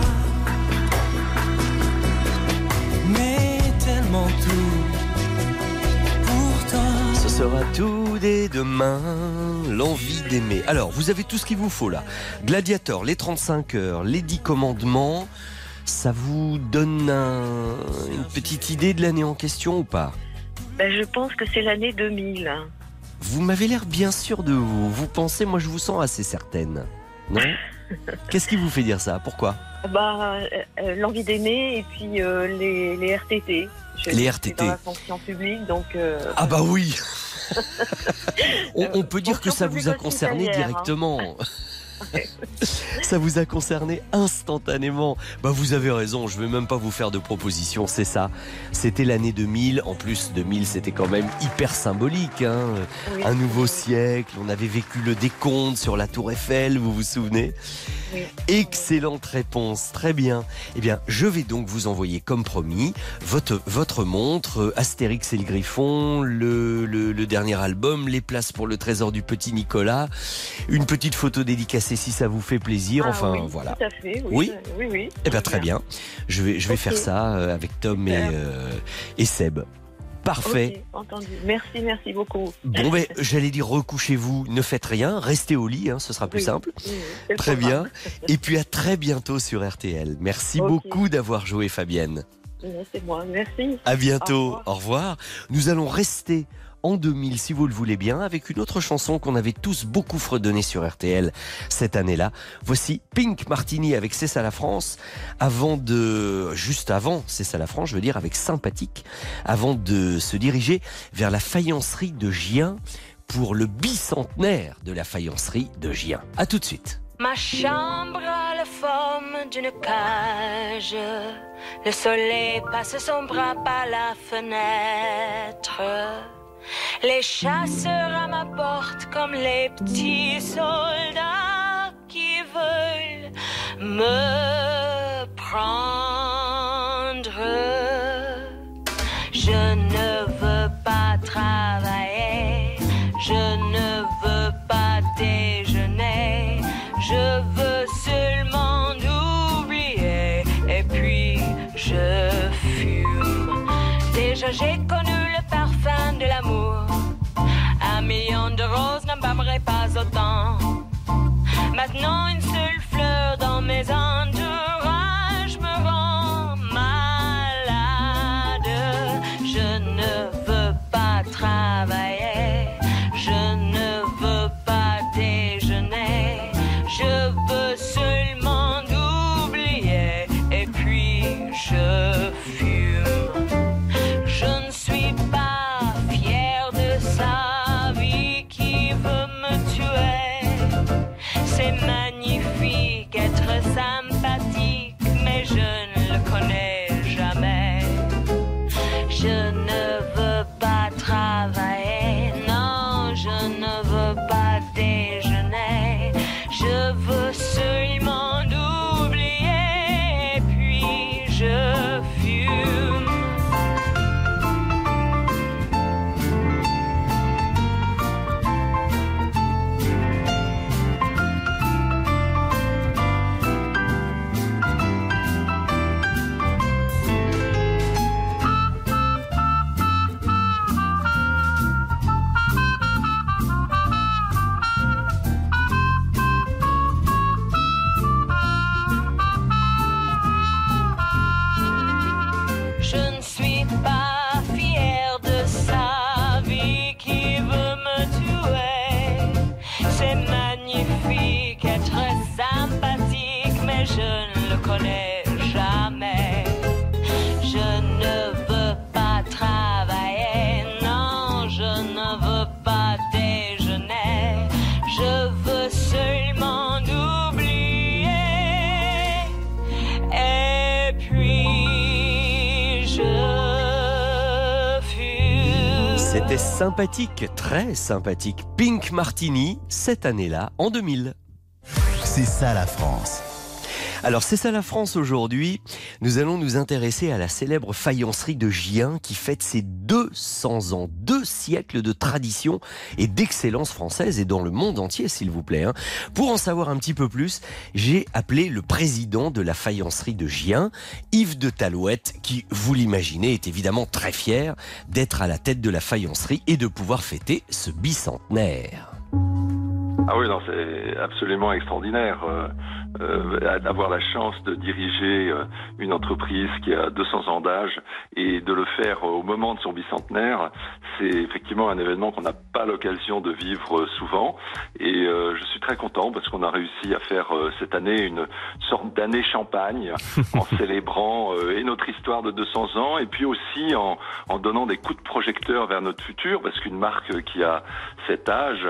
mais tellement tout pourtant. Ce sera tout dès demain, l'envie d'aimer. Alors, vous avez tout ce qu'il vous faut là. Gladiator, les 35 heures, les 10 commandements. Ça vous donne une petite idée de l'année en question ou pas? Je pense que c'est l'année 2000. vous m'avez l'air bien sûr de vous. Vous pensez, moi je vous sens assez certaine. Non? Qu'est-ce qui vous fait dire ça? Pourquoi? L'envie d'aimer et puis les RTT. Les Je RTT. suis dans la fonction publique, donc... Ah bah oui. On peut dire que fonction ça vous a publique concerné hospitalière, directement. Ça vous a concerné instantanément. Bah vous avez raison, je vais même pas vous faire de propositions, c'est ça. C'était l'année 2000, en plus 2000 c'était quand même hyper symbolique, hein. Oui. Un nouveau siècle, on avait vécu le décompte sur la tour Eiffel, vous vous souvenez? Oui. Excellente réponse, très bien. Eh bien, je vais donc vous envoyer, comme promis, votre montre, Astérix et le Griffon, le dernier album, les places pour le trésor du petit Nicolas, une petite photo dédicacée si ça vous fait plaisir. Enfin, oui, voilà. Tout à fait, Oui. Oui. Eh bien, très bien. Je vais faire ça avec Tom et Seb. Parfait. Ok, entendu. Merci beaucoup. Bon, ben, j'allais dire recouchez-vous, ne faites rien, restez au lit, hein, ce sera plus simple. Oui, c'est le Très bien. programme. Et puis à très bientôt sur RTL. Merci beaucoup d'avoir joué, Fabienne. C'est moi, merci. À bientôt. Au revoir. Nous allons rester en 2000, si vous le voulez bien, avec une autre chanson qu'on avait tous beaucoup fredonnée sur RTL cette année-là. Voici Pink Martini avec C'est ça la France, juste avant C'est ça la France, je veux dire, avec Sympathique, avant de se diriger vers la faïencerie de Gien pour le bicentenaire de la faïencerie de Gien. À tout de suite. Ma chambre a la forme d'une cage. Le soleil passe son bras par la fenêtre. Les chasseurs à ma porte comme les petits soldats qui veulent me prendre. Je ne veux pas travailler, je ne veux pas déjeuner, je veux seulement oublier et puis je fume. Déjà j'ai connu le parfum de l'amour, 1 million de roses n'embaumerait pas autant. Maintenant une seule fleur dans mes entourages me rend malade. Je ne veux pas travailler, je ne veux pas déjeuner, je veux seulement oublier et puis je fume. Je ne suis pas fière de sa vie qui veut me tuer. C'est magnifique être sympathique, mais je ne le connais jamais. Je ne veux pas travailler, non, je ne veux pas déjeuner. Je veux seulement oublier, et puis je fume. Je ne suis pas fière de sa vie qui veut me tuer. C'est magnifique être sympathique, mais je ne le connais jamais. Je ne veux pas travailler, non, je ne veux pas déjeuner. Je veux seulement oublier. Et puis je fume. C'était sympathique, très sympathique. Pink Martini, cette année-là, en 2000. C'est ça la France. Alors c'est ça la France aujourd'hui. Nous allons nous intéresser à la célèbre faïencerie de Gien qui fête ses 200 ans, 2 siècles de tradition et d'excellence française et dans le monde entier s'il vous plaît. Pour en savoir un petit peu plus, j'ai appelé le président de la faïencerie de Gien, Yves de Talouette, qui, vous l'imaginez, est évidemment très fier d'être à la tête de la faïencerie et de pouvoir fêter ce bicentenaire. Ah oui, non, c'est absolument extraordinaire. D'avoir la chance de diriger une entreprise qui a 200 ans d'âge et de le faire au moment de son bicentenaire, c'est effectivement un événement qu'on n'a pas l'occasion de vivre souvent. Et je suis très content parce qu'on a réussi à faire cette année une sorte d'année champagne en célébrant et notre histoire de 200 ans et puis aussi en donnant des coups de projecteur vers notre futur, parce qu'une marque qui a cet âge,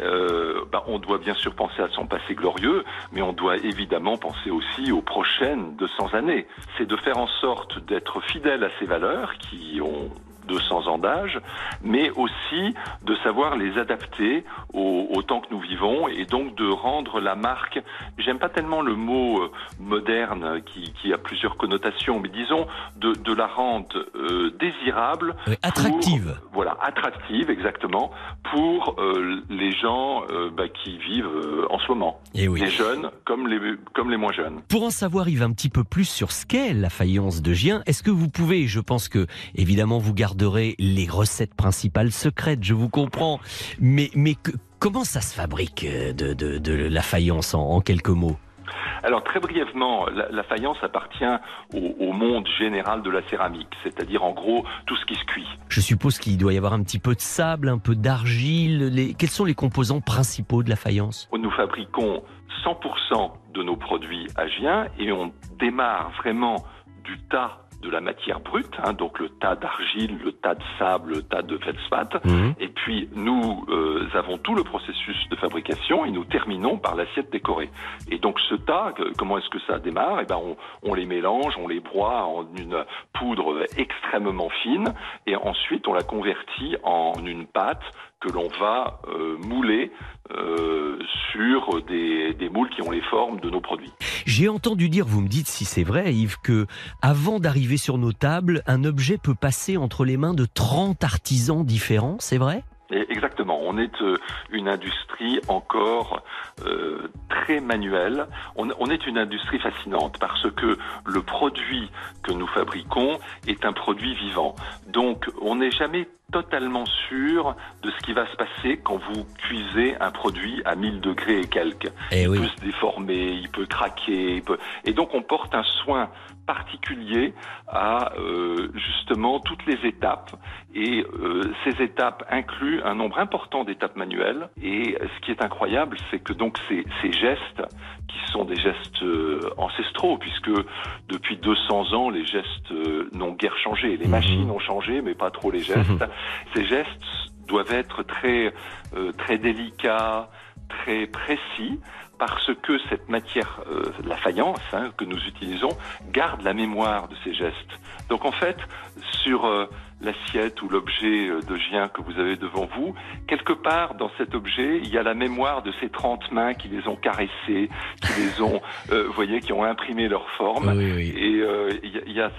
on doit bien sûr penser à son passé glorieux, mais on doit évidemment penser aussi aux prochaines 200 années. C'est de faire en sorte d'être fidèle à ces valeurs qui ont 200 ans d'âge, mais aussi de savoir les adapter au temps que nous vivons et donc de rendre la marque, j'aime pas tellement le mot moderne qui a plusieurs connotations, mais disons de la rendre désirable. Attractive. Voilà, attractive exactement, pour les gens qui vivent en ce moment. Et oui. Les jeunes comme les moins jeunes. Pour en savoir, Yves, un petit peu plus sur ce qu'est la faïence de Gien, est-ce que vous pouvez, je pense que évidemment vous garderez les recettes principales secrètes, je vous comprends, mais comment ça se fabrique de la faïence en quelques mots ? Alors très brièvement, la faïence appartient au monde général de la céramique, c'est-à-dire en gros tout ce qui se cuit. Je suppose qu'il doit y avoir un petit peu de sable, un peu d'argile. Quels sont les composants principaux de la faïence ? Nous fabriquons 100% de nos produits à Gien et on démarre vraiment du tas de la matière brute, donc le tas d'argile, le tas de sable, le tas de feldspath. Et puis nous avons tout le processus de fabrication et nous terminons par l'assiette décorée. Et donc ce tas, comment est-ce que ça démarre ? On les mélange, on les broie en une poudre extrêmement fine et ensuite on la convertit en une pâte que l'on va mouler sur des moules qui ont les formes de nos produits. J'ai entendu dire, vous me dites si c'est vrai Yves, que avant d'arriver sur nos tables, un objet peut passer entre les mains de 30 artisans différents, c'est vrai ? Exactement, on est une industrie encore très manuelle, on est une industrie fascinante parce que le produit que nous fabriquons est un produit vivant, donc on n'est jamais totalement sûr de ce qui va se passer quand vous cuisez un produit à 1000 degrés et quelques. Il peut se déformer, il peut craquer, et donc on porte un soin particulier à justement toutes les étapes, et ces étapes incluent un nombre important d'étapes manuelles, et ce qui est incroyable, c'est que donc ces gestes, qui sont des gestes ancestraux, puisque depuis 200 ans, les gestes n'ont guère changé, les machines ont changé, mais pas trop les gestes. Ces gestes doivent être très délicats, très précis, parce que cette matière, la faïence que nous utilisons, garde la mémoire de ces gestes. Donc en fait, sur l'assiette ou l'objet de Gien que vous avez devant vous, quelque part dans cet objet, il y a la mémoire de ces 30 mains qui les ont caressés, qui les ont, qui ont imprimé leur forme. Et il y a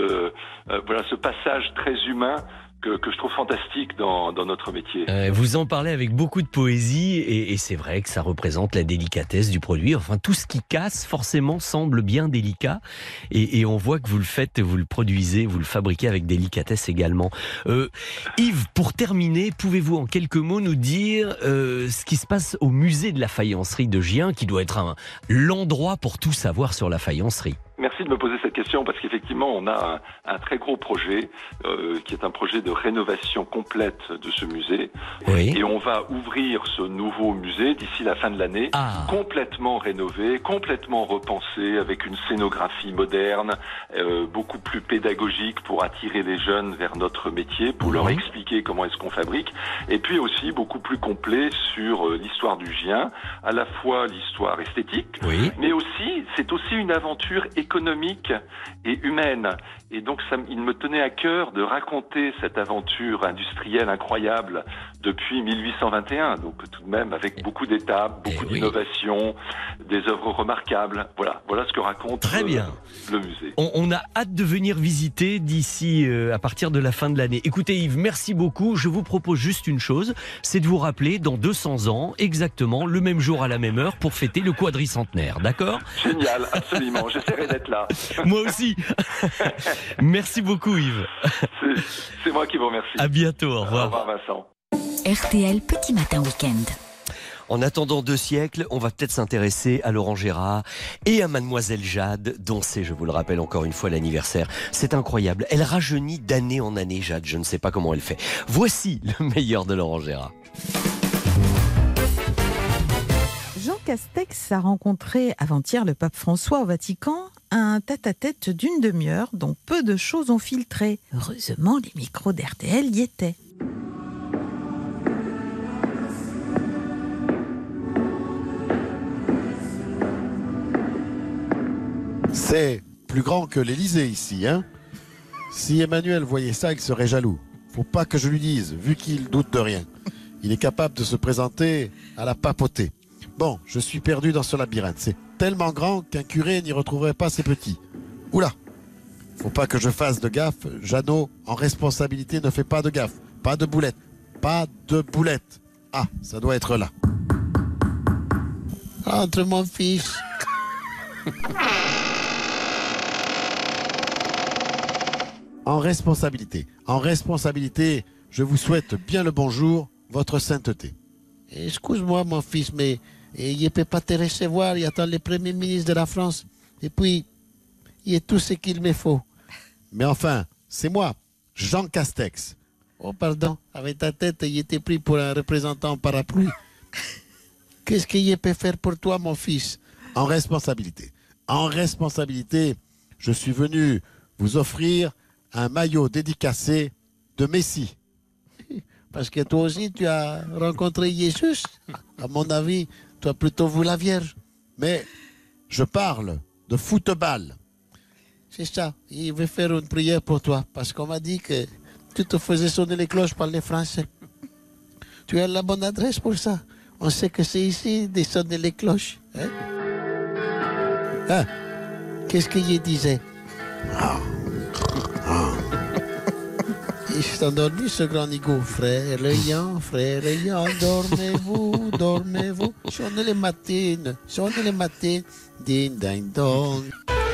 ce passage très humain que je trouve fantastique dans notre métier. Vous en parlez avec beaucoup de poésie et c'est vrai que ça représente la délicatesse du produit. Enfin, tout ce qui casse forcément semble bien délicat et on voit que vous le faites, vous le produisez, vous le fabriquez avec délicatesse également. Yves, pour terminer, pouvez-vous en quelques mots nous dire ce qui se passe au musée de la faïencerie de Gien, qui doit être l'endroit pour tout savoir sur la faïencerie? Merci de me poser cette question parce qu'effectivement, on a un très gros projet qui est un projet de rénovation complète de ce musée. Et on va ouvrir ce nouveau musée d'ici la fin de l'année, complètement rénové, complètement repensé, avec une scénographie moderne, beaucoup plus pédagogique pour attirer les jeunes vers notre métier, pour leur expliquer comment est-ce qu'on fabrique. Et puis aussi beaucoup plus complet sur l'histoire du Gien, à la fois l'histoire esthétique, mais aussi, c'est aussi une aventure économique et humaine. Et donc, il me tenait à cœur de raconter cette aventure industrielle incroyable depuis 1821. Donc, tout de même, avec beaucoup d'étapes, beaucoup d'innovations, des œuvres remarquables. Voilà ce que raconte le musée. On a hâte de venir visiter d'ici à partir de la fin de l'année. Écoutez Yves, merci beaucoup. Je vous propose juste une chose, c'est de vous rappeler dans 200 ans, exactement, le même jour à la même heure, pour fêter le quadricentenaire. D'accord ? Génial, absolument. J'essaierai d'être là. Moi aussi. Merci beaucoup Yves. C'est moi qui vous remercie. À bientôt, au revoir. Au revoir Vincent. RTL Petit Matin Week-end. En attendant 2 siècles, on va peut-être s'intéresser à Laurent Gérard et à Mademoiselle Jade, dont c'est, je vous le rappelle encore une fois, l'anniversaire. C'est incroyable. Elle rajeunit d'année en année, Jade. Je ne sais pas comment elle fait. Voici le meilleur de Laurent Gérard. Jean Castex a rencontré avant-hier le pape François au Vatican, un tête-à-tête d'une demi-heure dont peu de choses ont filtré. Heureusement, les micros d'RTL y étaient. C'est plus grand que l'Élysée ici, hein. Si Emmanuel voyait ça, il serait jaloux. Faut pas que je lui dise, vu qu'il doute de rien. Il est capable de se présenter à la papauté. Bon, je suis perdu dans ce labyrinthe. C'est tellement grand qu'un curé n'y retrouverait pas ses petits. Oula, faut pas que je fasse de gaffe. Jeannot, en responsabilité, ne fait pas de gaffe. Pas de boulette. Pas de boulette. Ah, ça doit être là. Entre mon fils. En responsabilité, je vous souhaite bien le bonjour, votre sainteté. Excuse-moi, mon fils, mais il ne peut pas te recevoir. Il attend le Premier ministre de la France. Et puis, il y a tout ce qu'il me faut. Mais enfin, c'est moi, Jean Castex. Oh, pardon, avec ta tête, il était pris pour un représentant parapluie. Qu'est-ce qu'il peut faire pour toi, mon fils? En responsabilité, je suis venu vous offrir un maillot dédicacé de Messi. Parce que toi aussi, tu as rencontré Jésus. À mon avis, tu as plutôt vu la Vierge. Mais je parle de football. C'est ça. Il veut faire une prière pour toi. Parce qu'on m'a dit que tu te faisais sonner les cloches par les Français. Tu as la bonne adresse pour ça. On sait que c'est ici de sonner les cloches. Hein? Ah, qu'est-ce qu'il disait? Il s'est endormi, ce grand nigo. Frère Léon, dormez-vous, dormez-vous. Sonnez les matines, ding, ding, dong.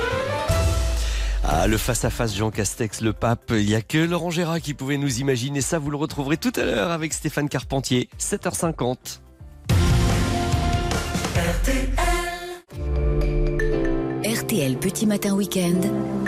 Ah, le face-à-face Jean Castex, le pape, il n'y a que Laurent Gérard qui pouvait nous imaginer ça. Vous le retrouverez tout à l'heure avec Stéphane Carpentier, 7h50. RTL Petit Matin Week-end,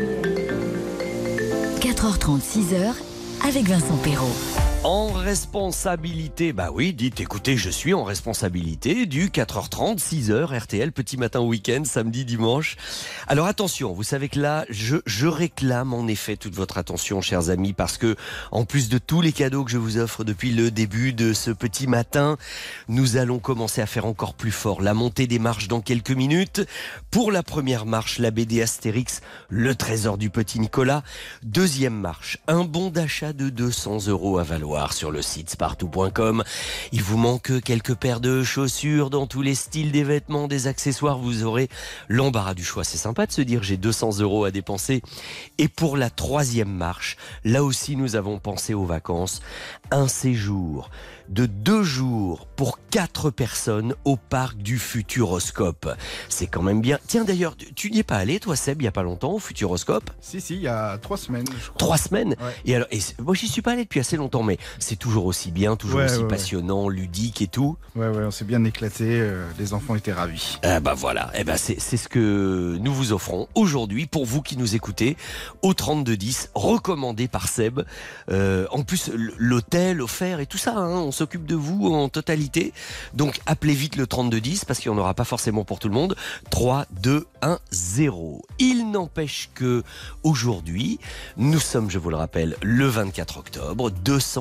4h30, 6h, avec Vincent Perrault. En responsabilité, bah oui, dites, écoutez, je suis en responsabilité du 4h30, 6h, RTL, Petit Matin Week-end, samedi, dimanche. Alors attention, vous savez que là, je réclame en effet toute votre attention, chers amis, parce que en plus de tous les cadeaux que je vous offre depuis le début de ce petit matin, nous allons commencer à faire encore plus fort. La montée des marches dans quelques minutes. Pour la première marche, la BD Astérix, le trésor du petit Nicolas. Deuxième marche, un bon d'achat de 200 € à valoir sur le site spartou.com. Il vous manque quelques paires de chaussures dans tous les styles, des vêtements, des accessoires. Vous aurez l'embarras du choix. C'est sympa de se dire j'ai 200 € à dépenser. Et pour la troisième marche, là aussi nous avons pensé aux vacances. Un séjour de 2 jours pour 4 personnes au parc du Futuroscope. C'est quand même bien. Tiens d'ailleurs, tu n'y es pas allé toi Seb il n'y a pas longtemps au Futuroscope? Si, il y a 3 semaines je crois. 3 semaines ouais. Et alors, moi j'y suis pas allé depuis assez longtemps, mais c'est toujours aussi bien, toujours aussi passionnant, ludique et tout. Ouais, on s'est bien éclaté, les enfants étaient ravis. Bah voilà, c'est ce que nous vous offrons aujourd'hui pour vous qui nous écoutez au 3210, recommandé par Seb. En plus, l'hôtel offert et tout ça, hein, on s'occupe de vous en totalité. Donc appelez vite le 3210 parce qu'il n'y en aura pas forcément pour tout le monde. 3, 2, 1, 0. Il n'empêche que aujourd'hui, nous sommes, je vous le rappelle, le 24 octobre,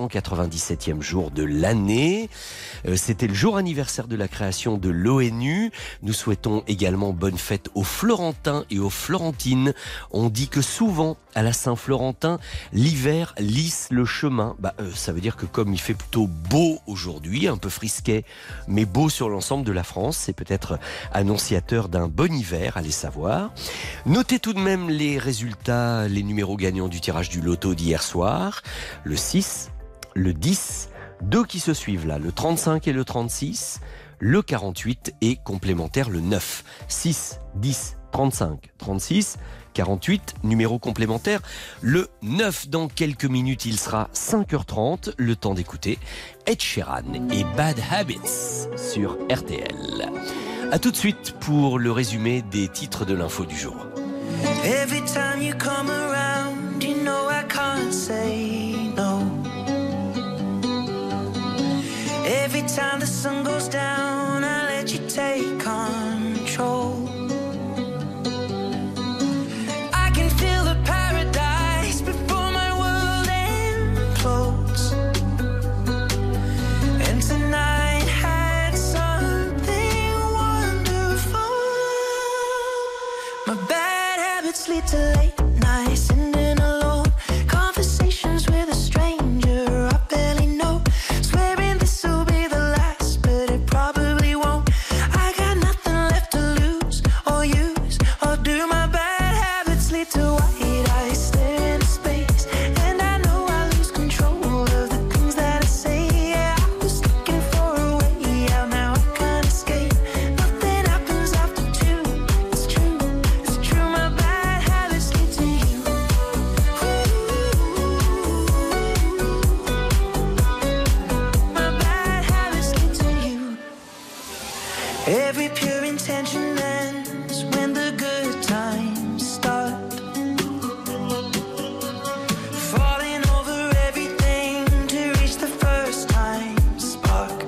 297e jour de l'année. C'était le jour anniversaire de la création de l'ONU. Nous souhaitons également bonne fête aux Florentins et aux Florentines. On dit que souvent, à la Saint-Florentin, l'hiver lisse le chemin. Ça veut dire que comme il fait plutôt beau aujourd'hui, un peu frisquet, mais beau sur l'ensemble de la France, c'est peut-être annonciateur d'un bon hiver, allez savoir. Notez tout de même les résultats, les numéros gagnants du tirage du loto d'hier soir. Le 6, le 10, 2 qui se suivent là, le 35 et le 36, le 48 et complémentaire le 9. 6, 10, 35, 36, 48, numéro complémentaire le 9. Dans quelques minutes, il sera 5h30, le temps d'écouter Ed Sheeran et Bad Habits sur RTL. A tout de suite pour le résumé des titres de l'info du jour. Every time you come around, you know I can't say no. Every time the sun goes down, I let you take control. I can feel the paradise before my world implodes. And tonight had something wonderful. My bad habits lead to late nights, ending alone. Conversations with a stranger I barely know. Swearing this will be the last, but it probably won't. I got nothing left to lose or use or do. My bad habits lead to white eyes stare into space, and I know I lose control of the things that I say. Yeah, I was looking for a way out, now I can't escape. Nothing happens after 2. It's true, it's true. My bad habits lead to you. My bad habits lead to you. Every pure intention ends when the good times start. Falling over everything to reach the first time spark.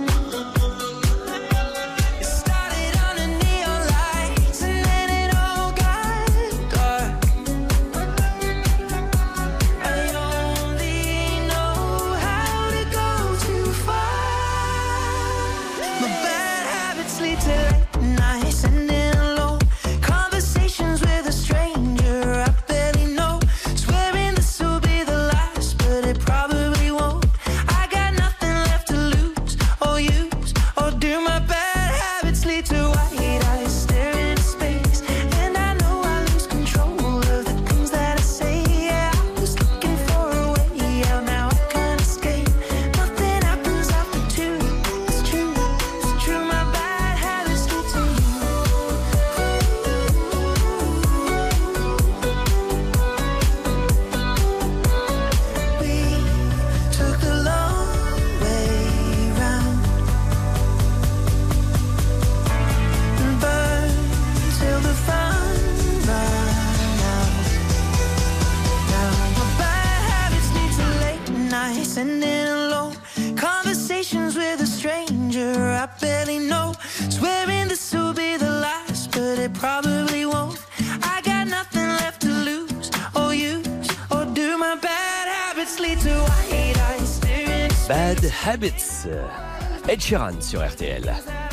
It started under neon lights and then it all got dark. I only know how to go too far. My bad habits lead to late nights, ending alone. Conversations with a stranger I barely know. Swearing this will be the last, but it probably won't. I got nothing left to lose or use or do. My bad habits lead to white eyes staring into space, and I know I lose control of the things that I say. Yeah, I was looking for a way out, now I can't escape. Nothing happens after 2. It's true, it's true. My bad habits lead to you. We took the long way round and burned till the fun ran out. Now my bad habits lead to late nights, ending alone. Conversations with a stranger I barely know. Swearing this will be the last, but it probably won't. I got nothing left to lose or use or do. My bad habits lead to white eyes staring. Bad Habits, Ed Sheeran sur RTL.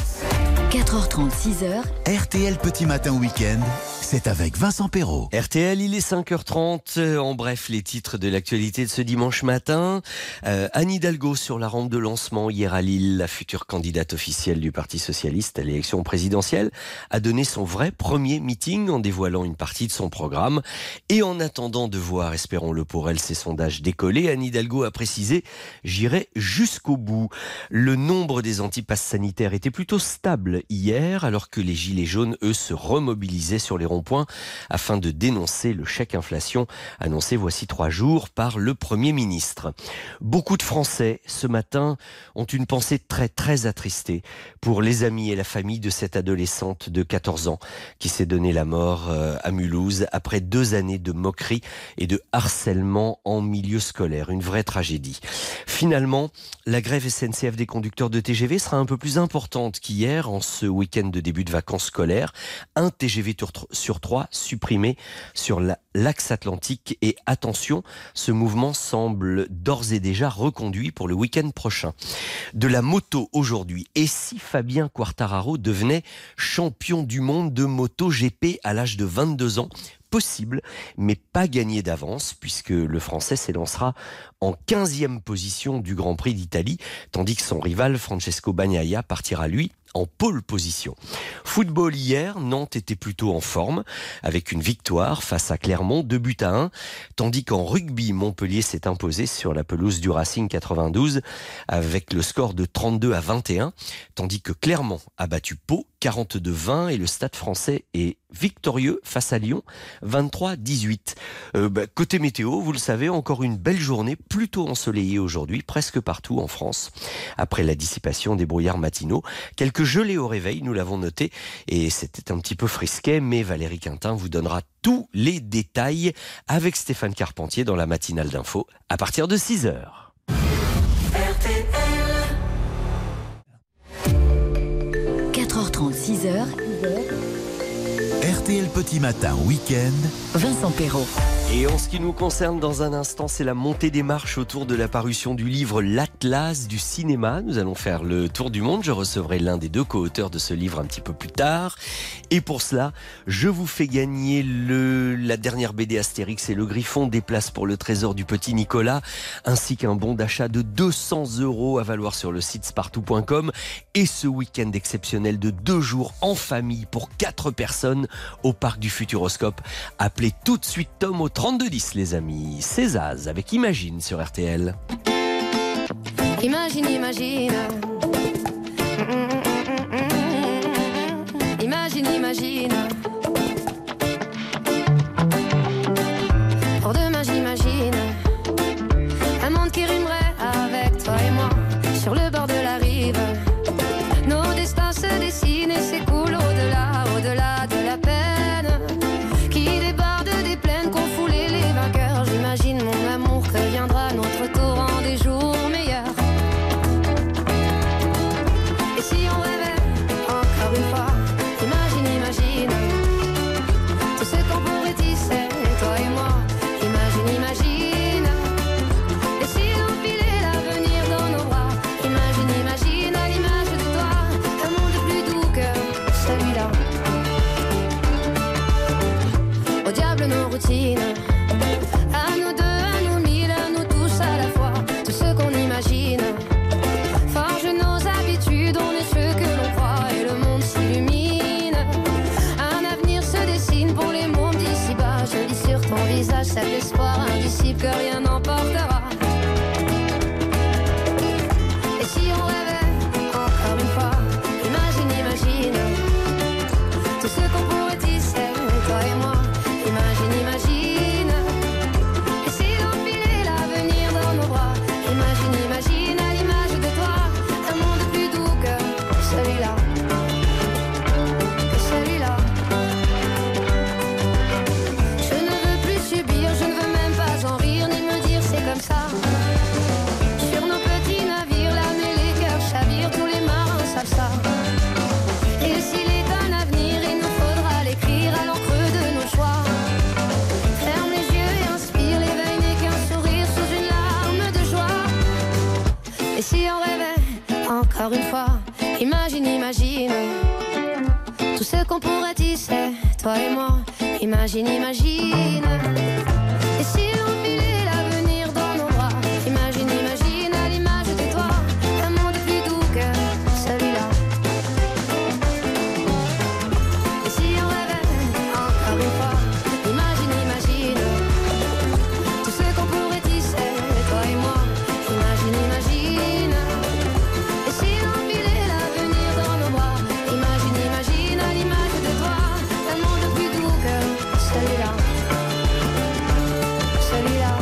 4h30, 6h. RTL Petit Matin Week-end, c'est avec Vincent Perrault. RTL, il est 5h30. En bref, les titres de l'actualité de ce dimanche matin. Anne Hidalgo sur la rampe de lancement hier à Lille, la future candidate officielle du Parti Socialiste à l'élection présidentielle, a donné son vrai premier meeting en dévoilant une partie de son programme. Et en attendant de voir, espérons-le pour elle, ses sondages décoller, Anne Hidalgo a précisé « J'irai jusqu'au bout ». Le nombre des antipasses sanitaires était plutôt stable hier, alors que les gilets jaunes, eux, se remobilisaient sur les ronds-points afin de dénoncer le chèque inflation annoncé voici 3 jours par le Premier ministre. Beaucoup de Français, ce matin, ont une pensée très très attristée pour les amis et la famille de cette adolescente de 14 ans qui s'est donné la mort à Mulhouse après 2 années de moquerie et de harcèlement en milieu scolaire. Une vraie tragédie. Finalement, la grève SNCF des conducteurs de TGV sera un peu plus importante qu'hier en ce week-end de début de vacances scolaires. Un TGV sur 3 supprimé sur l'axe atlantique. Et attention, ce mouvement semble d'ores et déjà reconduit pour le week-end prochain. De la moto aujourd'hui. Et si Fabien Quartararo devenait champion du monde de MotoGP à l'âge de 22 ans ? Possible, mais pas gagné d'avance, puisque le Français s'élancera en 15e position du Grand Prix d'Italie, tandis que son rival Francesco Bagnaia partira, lui, en pole position. Football hier, Nantes était plutôt en forme, avec une victoire face à Clermont, 2-1, tandis qu'en rugby, Montpellier s'est imposé sur la pelouse du Racing 92, avec le score de 32-21, tandis que Clermont a battu Pau, 42-20, et le Stade français est victorieux face à Lyon, 23-18. Côté météo, vous le savez, encore une belle journée, plutôt ensoleillée aujourd'hui, presque partout en France. Après la dissipation des brouillards matinaux, quelques gelées au réveil, nous l'avons noté, et c'était un petit peu frisquet, mais Valérie Quintin vous donnera tous les détails avec Stéphane Carpentier dans la matinale d'info à partir de 6h. 4h30, 6h. RTL Petit Matin Week-end. Vincent Perrault. Et en ce qui nous concerne, dans un instant, c'est la montée des marches autour de la parution du livre L'Atlas du cinéma. Nous allons faire le tour du monde. Je recevrai l'un des deux co-auteurs de ce livre un petit peu plus tard. Et pour cela, je vous fais gagner la dernière BD Astérix et le Griffon, des places pour le trésor du petit Nicolas, ainsi qu'un bon d'achat de 200 € à valoir sur le site spartou.com. Et ce week-end exceptionnel de 2 jours en famille pour 4 personnes au parc du Futuroscope. Appelez tout de suite Tom au 3210, les amis. C'est Zaz avec Imagine sur RTL. Imagine, imagine. Imagine, imagine. Pour demain, j'imagine un monde qui rimerait avec toi et moi sur le bord de la rive. Nos destins se dessinent et s'écoulent au-delà, au-delà de la peine qui déborde des plaines qu'ont foulées les vainqueurs. J'imagine mon amour que viendra notre torrent des jours meilleurs. Et si on rêvait encore une fois, imagine, imagine tout ce qu'on pourrait tisser, toi et moi. Imagine, imagine. Et si on filait l'avenir dans nos bras, imagine, imagine à l'image de toi, un monde plus doux que celui-là. Au diable nos routines, à nous deux, à nous mille, à nous tous à la fois. Tout ce qu'on imagine forge nos habitudes, on est ce que l'on croit et le monde s'illumine. Un avenir se dessine pour les mondes d'ici-bas. Je lis sur ton visage cet espoir indicible que rien n'emportera. Et si on rêvait encore une fois, imagine, imagine tout ce qu'on pourrait tisser, toi et moi. Imagine, imagine. Et si l'on filait l'avenir dans nos bras, imagine, imagine à l'image de toi, un monde plus doux que celui-là, que celui-là. Je ne veux plus subir, je ne veux même pas en rire, ni me dire c'est comme ça. Sur nos petits navires, l'âme et les cœurs chavirent, tous les marins savent ça. Et s'il est un avenir, il nous faudra l'écrire à l'encre de nos choix. Ferme les yeux et inspire, l'éveil n'est qu'un sourire sous une larme de joie. Et si on rêvait encore une fois, imagine, imagine tout ce qu'on pourrait tisser, toi et moi. Imagine, imagine. Et si on filait l'avenir dans nos bras, imagine, imagine à l'image de toi, un monde plus doux que celui-là. Et si on rêvait encore une fois, imagine, imagine tout ce qu'on pourrait tisser, toi et moi. Imagine, imagine. Et si on filait l'avenir dans nos bras, imagine, imagine à l'image de toi, un monde plus doux que celui-là. Celui-là.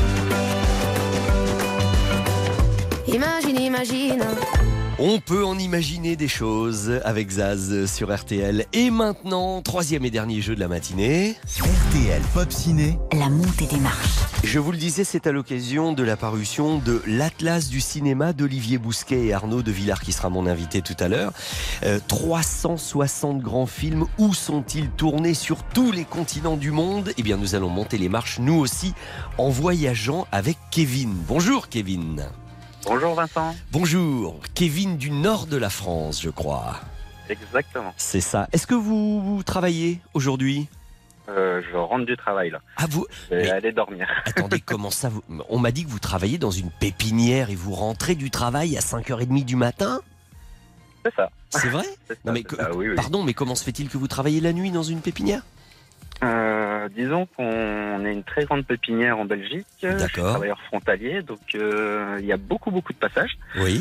Imagine, imagine. On peut en imaginer des choses avec Zaz sur RTL. Et maintenant, troisième et dernier jeu de la matinée. RTL Pop Ciné. La montée des marches. Je vous le disais, c'est à l'occasion de la parution de l'Atlas du cinéma d'Olivier Bousquet et Arnaud de Villard qui sera mon invité tout à l'heure. 360 grands films, où sont-ils tournés sur tous les continents du monde? Eh bien, nous allons monter les marches, nous aussi, en voyageant avec Kevin. Bonjour Kevin. Bonjour Vincent. Bonjour. Kevin du nord de la France, je crois. Exactement. C'est ça. Est-ce que vous travaillez aujourd'hui? Je rentre du travail là. Ah, vous... Je vais aller dormir. Attendez, comment ça On m'a dit que vous travaillez dans une pépinière et vous rentrez du travail à 5h30 du matin? C'est ça. C'est vrai? C'est ça, Non, mais c'est ça, oui, oui. Pardon, mais comment se fait-il que vous travaillez la nuit dans une pépinière? Disons qu'on est une très grande pépinière en Belgique. Je suis travailleur frontalier, donc il y a beaucoup de passages. Oui.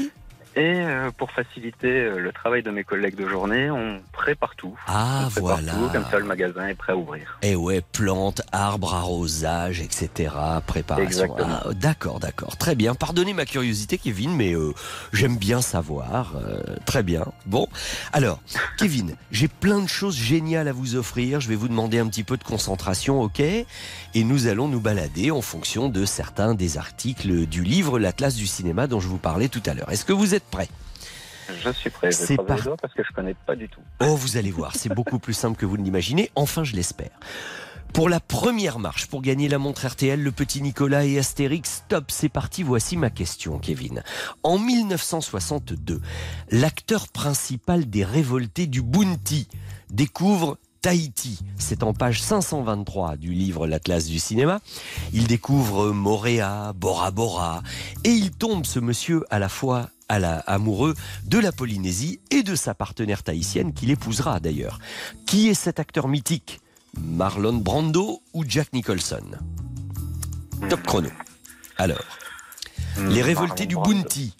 Et pour faciliter le travail de mes collègues de journée, on prépare tout. Ah, On prépare voilà. tout, comme ça, le magasin est prêt à ouvrir. Eh ouais, plantes, arbres, arrosage, etc. Préparation. Exactement. Ah, d'accord. Très bien. Pardonnez ma curiosité, Kevin, mais j'aime bien savoir. Très bien. Bon. Alors, Kevin, j'ai plein de choses géniales à vous offrir. Je vais vous demander un petit peu de concentration, ok ? Et nous allons nous balader en fonction de certains des articles du livre L'Atlas du cinéma dont je vous parlais tout à l'heure. Est-ce que vous êtes prêts ? Je suis prêt. Je C'est vais croiser les doigts parce que je connais pas du tout. Oh, vous allez voir, c'est beaucoup plus simple que vous ne l'imaginez. Enfin, je l'espère. Pour la première marche, pour gagner la montre RTL, le petit Nicolas et Astérix, stop, c'est parti, voici ma question, Kevin. En 1962, l'acteur principal des révoltés du Bounty découvre Tahiti. C'est en page 523 du livre L'Atlas du cinéma. Il découvre Moorea, Bora Bora, et il tombe, ce monsieur, à la fois amoureux de la Polynésie et de sa partenaire tahitienne qu'il épousera d'ailleurs. Qui est cet acteur mythique ? Marlon Brando ou Jack Nicholson ? Top chrono. Alors, les révoltés du Bounty.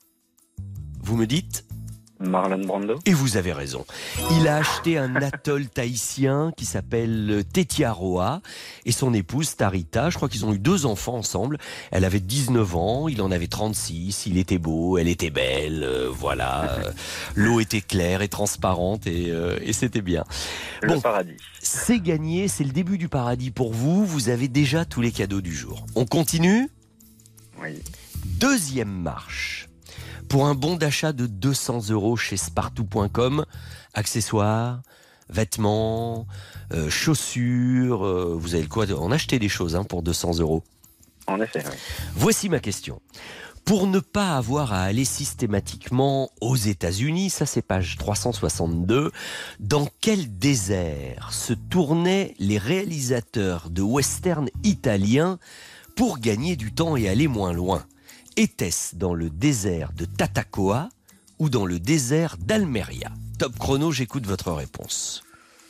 Vous me dites ? Marlon Brando. Et vous avez raison. Il a acheté un atoll tahitien qui s'appelle Tetiaroa et son épouse Tarita. Je crois qu'ils ont eu 2 enfants ensemble. Elle avait 19 ans, il en avait 36. Il était beau, elle était belle. Voilà. L'eau était claire et transparente et c'était bien. Le paradis. C'est gagné. C'est le début du paradis pour vous. Vous avez déjà tous les cadeaux du jour. On continue ? Oui. Deuxième marche. Pour un bon d'achat de 200 € chez Spartou.com, accessoires, vêtements, chaussures, vous avez le quoi en acheter des choses pour 200 €. En effet, oui. Voici ma question. Pour ne pas avoir à aller systématiquement aux États-Unis, ça c'est page 362, dans quel désert se tournaient les réalisateurs de western italiens pour gagner du temps et aller moins loin ? Était-ce dans le désert de Tatacoa ou dans le désert d'Almeria ? Top chrono, j'écoute votre réponse.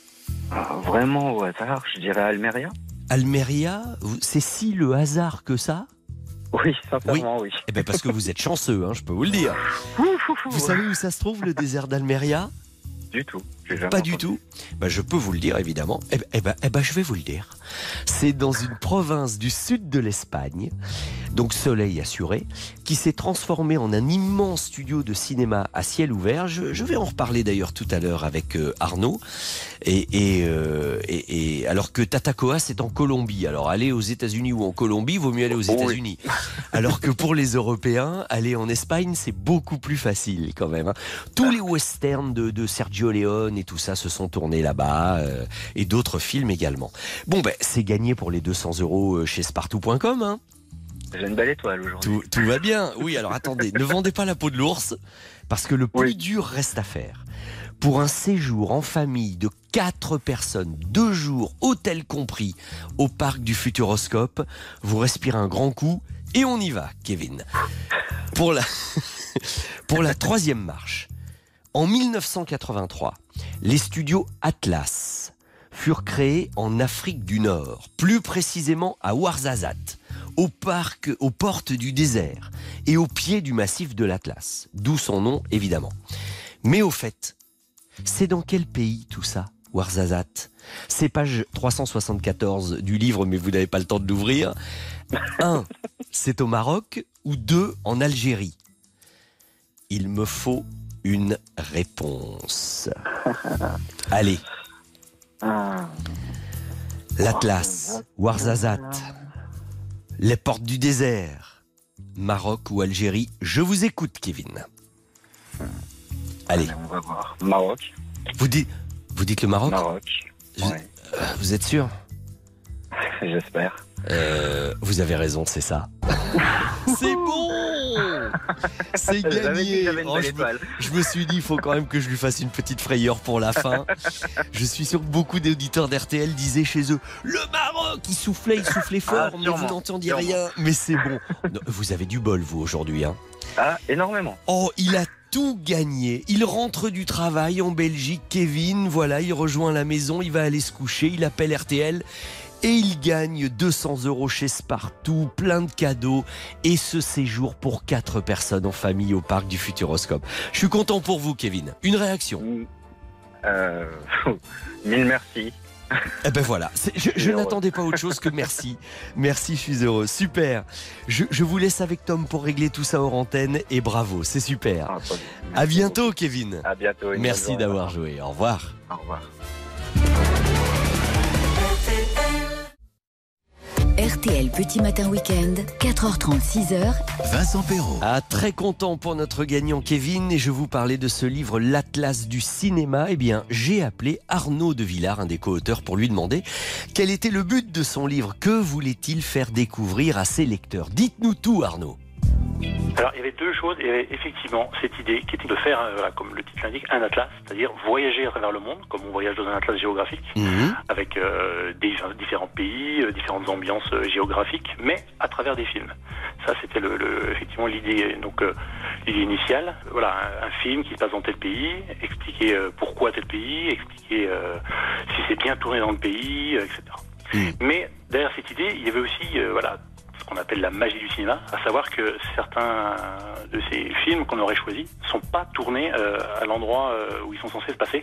Vraiment au hasard, je dirais Almeria. Almeria, c'est si le hasard que ça ? Oui, sincèrement, oui. Eh bien, parce que vous êtes chanceux, je peux vous le dire. Vous savez où ça se trouve, le désert d'Almeria ? Du tout. Pas du tout. Je peux vous le dire, évidemment. Je vais vous le dire. C'est dans une province du sud de l'Espagne, donc soleil assuré, qui s'est transformé en un immense studio de cinéma à ciel ouvert. Je vais en reparler d'ailleurs tout à l'heure avec Arnaud. Et alors que Tatacoa, c'est en Colombie. Alors aller aux États-Unis ou en Colombie, vaut mieux aller aux États-Unis. Alors que pour les Européens, aller en Espagne, c'est beaucoup plus facile quand même. Tous les westerns de Sergio Leone et tout ça se sont tournés là-bas, et d'autres films également. Bon, c'est gagné pour les 200 € chez Spartou.com. J'ai une belle étoile aujourd'hui. Tout va bien. Oui, alors attendez, ne vendez pas la peau de l'ours, parce que le plus dur reste à faire. Pour un séjour en famille de 4 personnes, 2 jours, hôtel compris, au parc du Futuroscope, vous respirez un grand coup et on y va, Kevin. Pour la 3e marche. En 1983, les studios Atlas furent créés en Afrique du Nord, plus précisément à Ouarzazate, aux portes du désert et au pied du massif de l'Atlas, d'où son nom évidemment. Mais au fait, c'est dans quel pays tout ça, Ouarzazate ? C'est page 374 du livre, mais vous n'avez pas le temps de l'ouvrir. 1, c'est au Maroc, ou 2, en Algérie ? Il me faut une réponse. Allez. L'Atlas, Ouarzazate, les portes du désert, Maroc ou Algérie. Je vous écoute, Kevin. Allez. On va voir. Maroc. Vous dites le Maroc ? Maroc. Vous êtes sûr ? J'espère. Vous avez raison, c'est ça. C'est bon. C'est gagné. Je me suis dit, il faut quand même que je lui fasse une petite frayeur pour la fin. Je suis sûr que beaucoup d'auditeurs d'RTL disaient chez eux, le Maroc, il soufflait fort, mais vous n'entendiez rien. Mais c'est bon. Non, vous avez du bol, vous, aujourd'hui. Énormément. Oh, il a tout gagné. Il rentre du travail en Belgique. Kevin, voilà, il rejoint la maison, il va aller se coucher, il appelle RTL. Et il gagne 200 € chez Spartoo, plein de cadeaux et ce séjour pour 4 personnes en famille au parc du Futuroscope. Je suis content pour vous, Kevin. Une réaction? Mille merci. Eh ben voilà, je n'attendais pas autre chose que merci. Merci, je suis heureux. Super. Je vous laisse avec Tom pour régler tout ça hors antenne et bravo, c'est super. À bientôt, Kevin. À bientôt. Merci d'avoir joué. Au revoir. Au revoir. RTL Petit Matin Week-end, 4h30, 6h. Vincent Perrault. Ah, très content pour notre gagnant Kevin et je vous parlais de ce livre L'Atlas du cinéma. Eh bien, j'ai appelé Arnaud de Villard, un des co-auteurs, pour lui demander quel était le but de son livre. Que voulait-il faire découvrir à ses lecteurs? Dites-nous tout, Arnaud. Alors, il y avait deux choses. Il y avait effectivement cette idée qui était de faire, comme le titre l'indique, un atlas, c'est-à-dire voyager à travers le monde, comme on voyage dans un atlas géographique, avec des différents pays, différentes ambiances géographiques, mais à travers des films. Ça, c'était effectivement l'idée. Donc, l'idée initiale, voilà, un film qui se passe dans tel pays, expliquer pourquoi tel pays, expliquer si c'est bien tourné dans le pays, etc. Mais derrière cette idée, il y avait aussi, voilà, ce qu'on appelle la magie du cinéma, à savoir que certains de ces films qu'on aurait choisis ne sont pas tournés à l'endroit où ils sont censés se passer.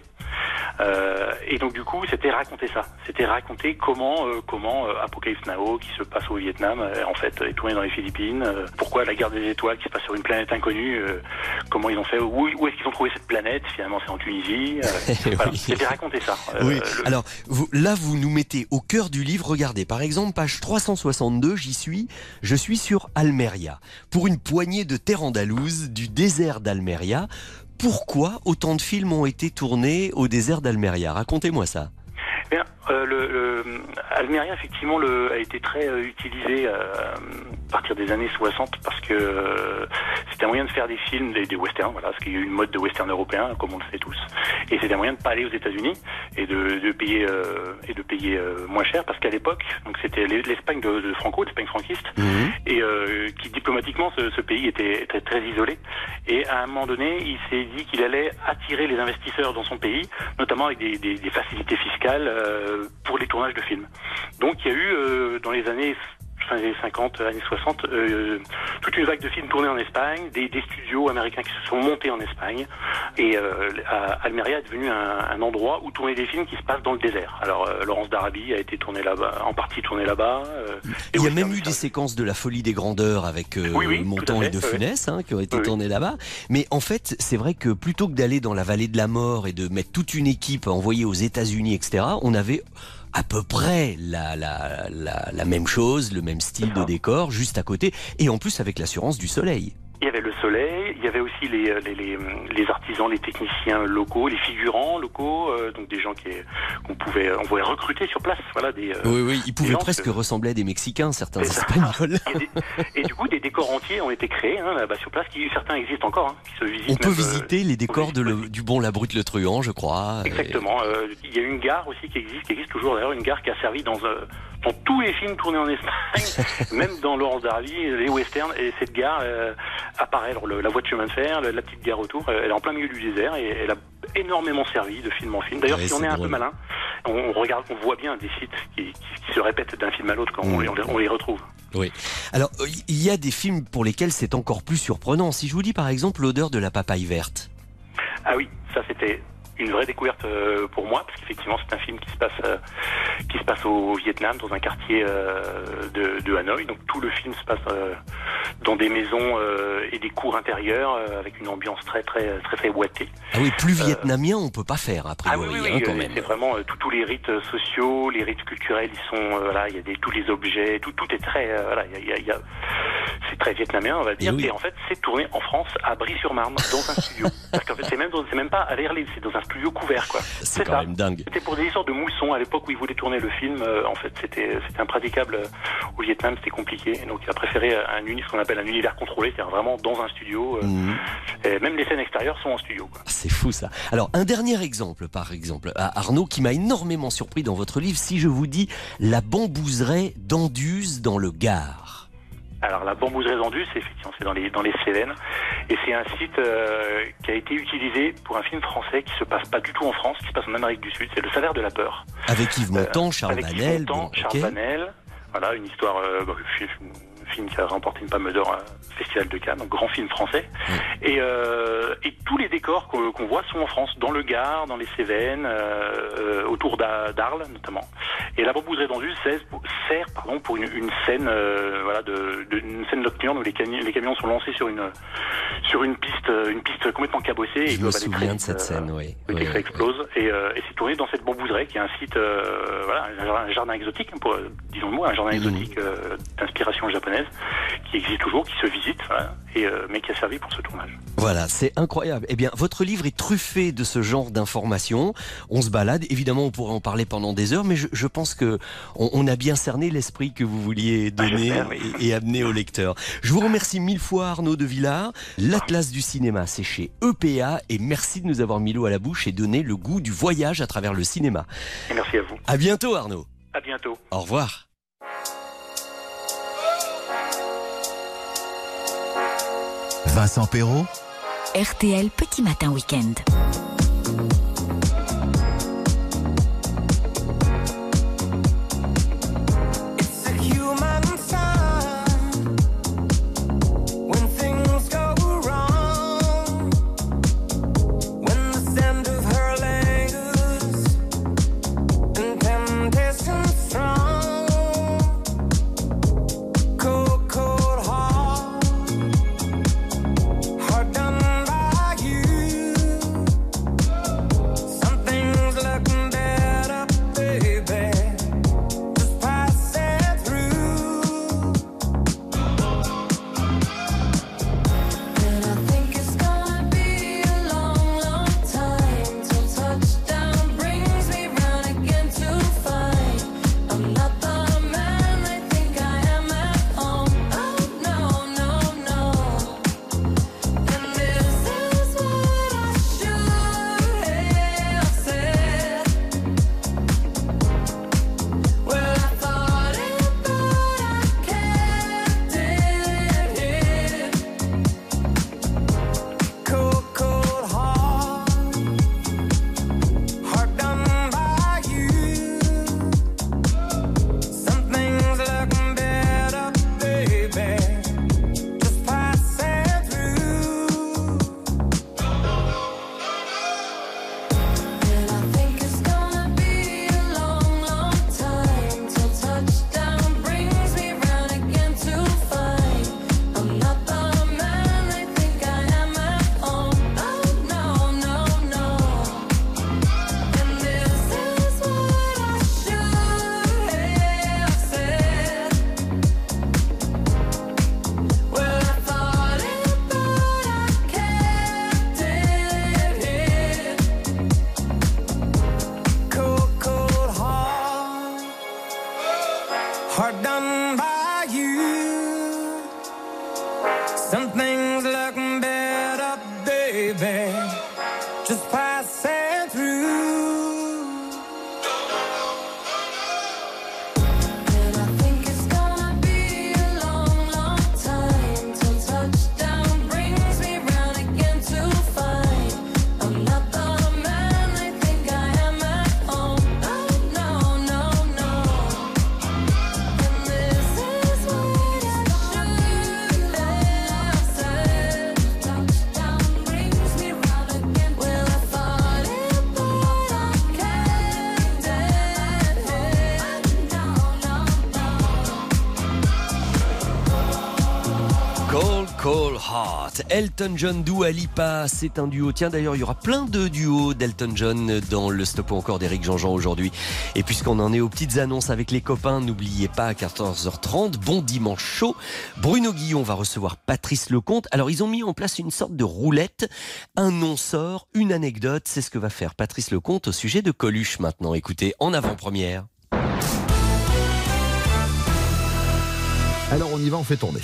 Et donc du coup, c'était raconter ça. C'était raconter comment Apocalypse Now, qui se passe au Vietnam, en fait, est tourné dans les Philippines. Pourquoi la guerre des étoiles qui se passe sur une planète inconnue, comment ils ont fait, où est-ce qu'ils ont trouvé cette planète? Finalement, c'est en Tunisie. Voilà, c'était raconter ça. Oui. Alors, vous nous mettez au cœur du livre. Regardez, par exemple, page 362, je suis sur Almeria. Pour une poignée de terre andalouse, du désert d'Almeria. Pourquoi autant de films ont été tournés au désert d'Almeria? Racontez-moi ça. Bien, Almeria, effectivement, a été très utilisé à partir des années 60 parce que c'était un moyen de faire des films, des westerns, voilà, parce qu'il y a eu une mode de western européen, comme on le sait tous. Et c'était un moyen de pas aller aux États-Unis et de payer moins cher, parce qu'à l'époque, donc c'était l'Espagne de Franco, l'Espagne franquiste, et qui diplomatiquement, ce pays était très isolé. Et à un moment donné, il s'est dit qu'il allait attirer les investisseurs dans son pays, notamment avec des facilités fiscales pour les tournages de films. Donc il y a eu dans les années 50, années 60, toute une vague de films tournés en Espagne, des studios américains qui se sont montés en Espagne, et Almeria est devenu un endroit où tourner des films qui se passent dans le désert. Alors Laurence d'Arabie a été tournée là-bas, en partie tournée là-bas. Il y a même eu des séquences de La Folie des Grandeurs avec Montand et De Funès qui ont été tournées là-bas. Mais en fait, c'est vrai que plutôt que d'aller dans la vallée de la mort et de mettre toute une équipe envoyée aux États-Unis, etc., on avait à peu près la même chose, le même style de décor, juste à côté, et en plus avec l'assurance du soleil. Il y avait le soleil, il y avait aussi les artisans, les techniciens locaux, les figurants locaux, donc des gens on pouvait recruter sur place. Voilà, oui, ils pouvaient presque ressembler à des Mexicains, certains Espagnols. Et du coup, des décors entiers ont été créés là-bas sur place, certains existent encore, qui se visitent. On peut visiter les décors du Bon, la Brute, le Truand, je crois. Exactement. Il y a une gare aussi qui existe toujours d'ailleurs, une gare qui a servi dans tous les films tournés en Espagne, même dans Laurence d'Arabie, les westerns, et cette gare apparaît, alors la voie de chemin de fer, la petite gare autour, elle est en plein milieu du désert, et elle a énormément servi de film en film. D'ailleurs, si on est un peu malin, on voit bien des sites qui se répètent d'un film à l'autre quand on les retrouve. Oui. Alors, il y a des films pour lesquels c'est encore plus surprenant. Si je vous dis par exemple L'odeur de la papaye verte. Ah oui, ça c'était une vraie découverte pour moi, parce qu'effectivement c'est un film qui se passe au Vietnam, dans un quartier de Hanoï. Donc tout le film se passe dans des maisons et des cours intérieures avec une ambiance très ouatée. Ah oui, plus vietnamien on peut pas faire a priori. Oui, quand même. C'est vraiment tous les rites sociaux, les rites culturels, ils sont il y a tous les objets, tout est très c'est très vietnamien, on va dire. Et en fait, c'est tourné en France, à Brie-sur-Marne, dans un studio. Parce qu'en fait, c'est même pas à Verly, c'est dans un studio couvert, quoi. C'est quand même dingue. C'était pour des histoires de mousson à l'époque où ils voulaient tourner le film. En fait, c'était impraticable au Vietnam, c'était compliqué. Donc, il a préféré ce qu'on appelle un univers contrôlé, c'est-à-dire vraiment dans un studio. Et même les scènes extérieures sont en studio, quoi. C'est fou ça. Alors, un dernier exemple, par exemple, à Arnaud, qui m'a énormément surpris dans votre livre, si je vous dis La bambouseraie d'Anduze dans le Gard. Alors la bambouserie d'Anduze, effectivement, c'est dans les Cévennes, et c'est un site qui a été utilisé pour un film français qui se passe pas du tout en France, qui se passe en Amérique du Sud. C'est Le Salaire de la peur. Avec Yves Montand, Charles Vanel. Charles Vanel. Voilà, une histoire, film qui a remporté une Palme d'Or Festival de Cannes, donc grand film français. Et tous les décors qu'on voit sont en France, dans le Gard, dans les Cévennes, autour d'Arles notamment. Et la bambouserie d'Anduze sert pour une scène, une scène nocturne où les camions sont lancés sur une piste complètement cabossée. Et je me souviens de cette scène, oui. Ça explose. Et c'est tourné dans cette bambouserie qui est un site, un jardin exotique, disons-le, un jardin exotique d'inspiration japonaise, qui existe toujours, qui se visite, mais qui a servi pour ce tournage. Voilà, c'est incroyable. Eh bien, votre livre est truffé de ce genre d'informations. On se balade, évidemment, on pourrait en parler pendant des heures, mais je pense que on a bien cerné l'esprit que vous vouliez donner et amener au lecteur. Je vous remercie mille fois, Arnaud de Villard. L'Atlas du cinéma, c'est chez EPA, et merci de nous avoir mis l'eau à la bouche et donné le goût du voyage à travers le cinéma. Et merci à vous. À bientôt, Arnaud. À bientôt. Au revoir. Vincent Perrault. RTL Petit Matin Week-end. Hard done by you. Some things look better, baby. Just passing through. And I think it's gonna be a long, long time till touchdown brings me round again to find I'm not the man they think I am at home. Oh, no, no, no. And this is what I should have said. Touchdown brings me round again. Well, I thought it, but I can't dead head. No, no, Cold, Cold Heart, Elton John, Dua Lipa, c'est un duo. Tiens, d'ailleurs, il y aura plein de duos d'Elton John dans le Stop ou encore d'Éric Jean-Jean aujourd'hui. Et puisqu'on en est aux petites annonces avec les copains, n'oubliez pas à 14h30, bon dimanche chaud, Bruno Guillon va recevoir Patrice Lecomte. Alors, ils ont mis en place une sorte de roulette. Un nom sort, une anecdote. C'est ce que va faire Patrice Lecomte au sujet de Coluche maintenant. Écoutez, en avant-première. Alors on y va, on fait tourner.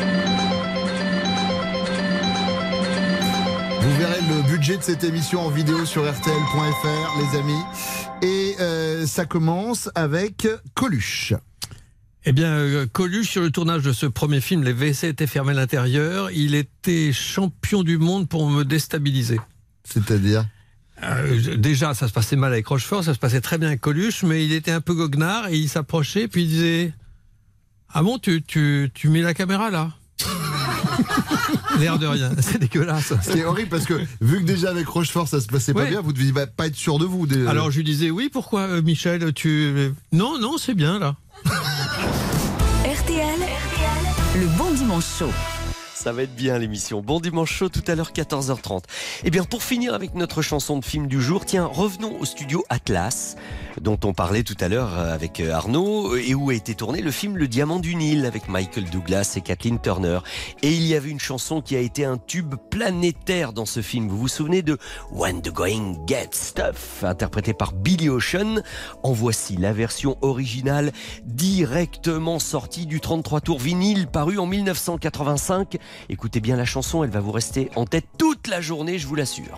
Vous verrez le budget de cette émission en vidéo sur rtl.fr, les amis. Et ça commence avec Coluche. Eh bien, Coluche, sur le tournage de ce premier film, les WC étaient fermés à l'intérieur. Il était champion du monde pour me déstabiliser. C'est-à-dire déjà, ça se passait mal avec Rochefort, ça se passait très bien avec Coluche, mais il était un peu goguenard et il s'approchait, puis il disait « Ah bon, tu mets la caméra là ?» L'air de rien, c'est dégueulasse. C'est horrible parce que vu que déjà avec Rochefort ça se passait pas bien, vous deviez pas être sûr de vous. Alors je lui disais oui, pourquoi Michel, Non, c'est bien là. RTL, le bon dimanche chaud. Ça va être bien l'émission. Bon dimanche chaud, tout à l'heure 14h30. Eh bien, pour finir avec notre chanson de film du jour, tiens, revenons au studio Atlas, dont on parlait tout à l'heure avec Arnaud, et où a été tourné le film Le Diamant du Nil avec Michael Douglas et Kathleen Turner. Et il y avait une chanson qui a été un tube planétaire dans ce film. Vous vous souvenez de When the Going Gets Tough, interprété par Billy Ocean. En voici la version originale, directement sortie du 33 tours vinyle, paru en 1985. Écoutez bien la chanson, elle va vous rester en tête toute la journée, je vous l'assure.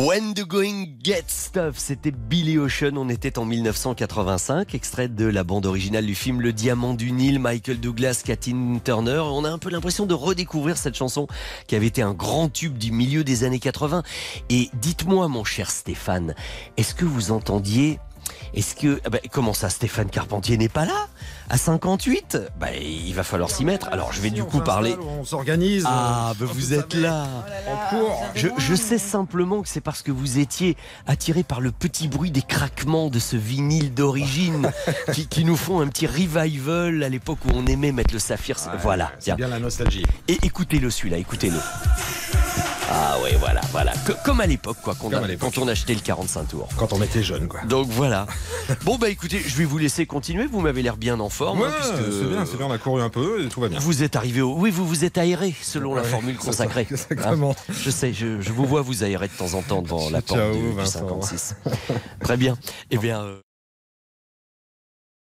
When the Going Gets Tough, c'était Billy Ocean, on était en 1985, extrait de la bande originale du film Le Diamant du Nil, Michael Douglas, Kathleen Turner. On a un peu l'impression de redécouvrir cette chanson qui avait été un grand tube du milieu des années 80. Et dites-moi, mon cher Stéphane, est-ce que vous entendiez... comment ça, Stéphane Carpentier n'est pas là à 58? Il va falloir s'y mettre. Alors je vais du coup parler. On s'organise. Vous êtes là. On court. Je sais simplement que c'est parce que vous étiez attiré par le petit bruit des craquements de ce vinyle d'origine qui nous font un petit revival à l'époque où on aimait mettre le saphir. Voilà. C'est bien la nostalgie. Et écoutez-le celui-là, écoutez-le. Ah ouais, voilà. Comme à l'époque, quoi, quand on achetait le 45 tours. Quand on était jeune, quoi. Donc voilà. Bon, écoutez, je vais vous laisser continuer. Vous m'avez l'air bien en forme. Ouais, c'est bien, on a couru un peu et tout va bien. Vous êtes arrivé au... Oui, vous vous êtes aéré, selon la formule consacrée. Exactement. Je sais, je vous vois vous aérer de temps en temps devant la porte du 56. Très bien. Eh bien...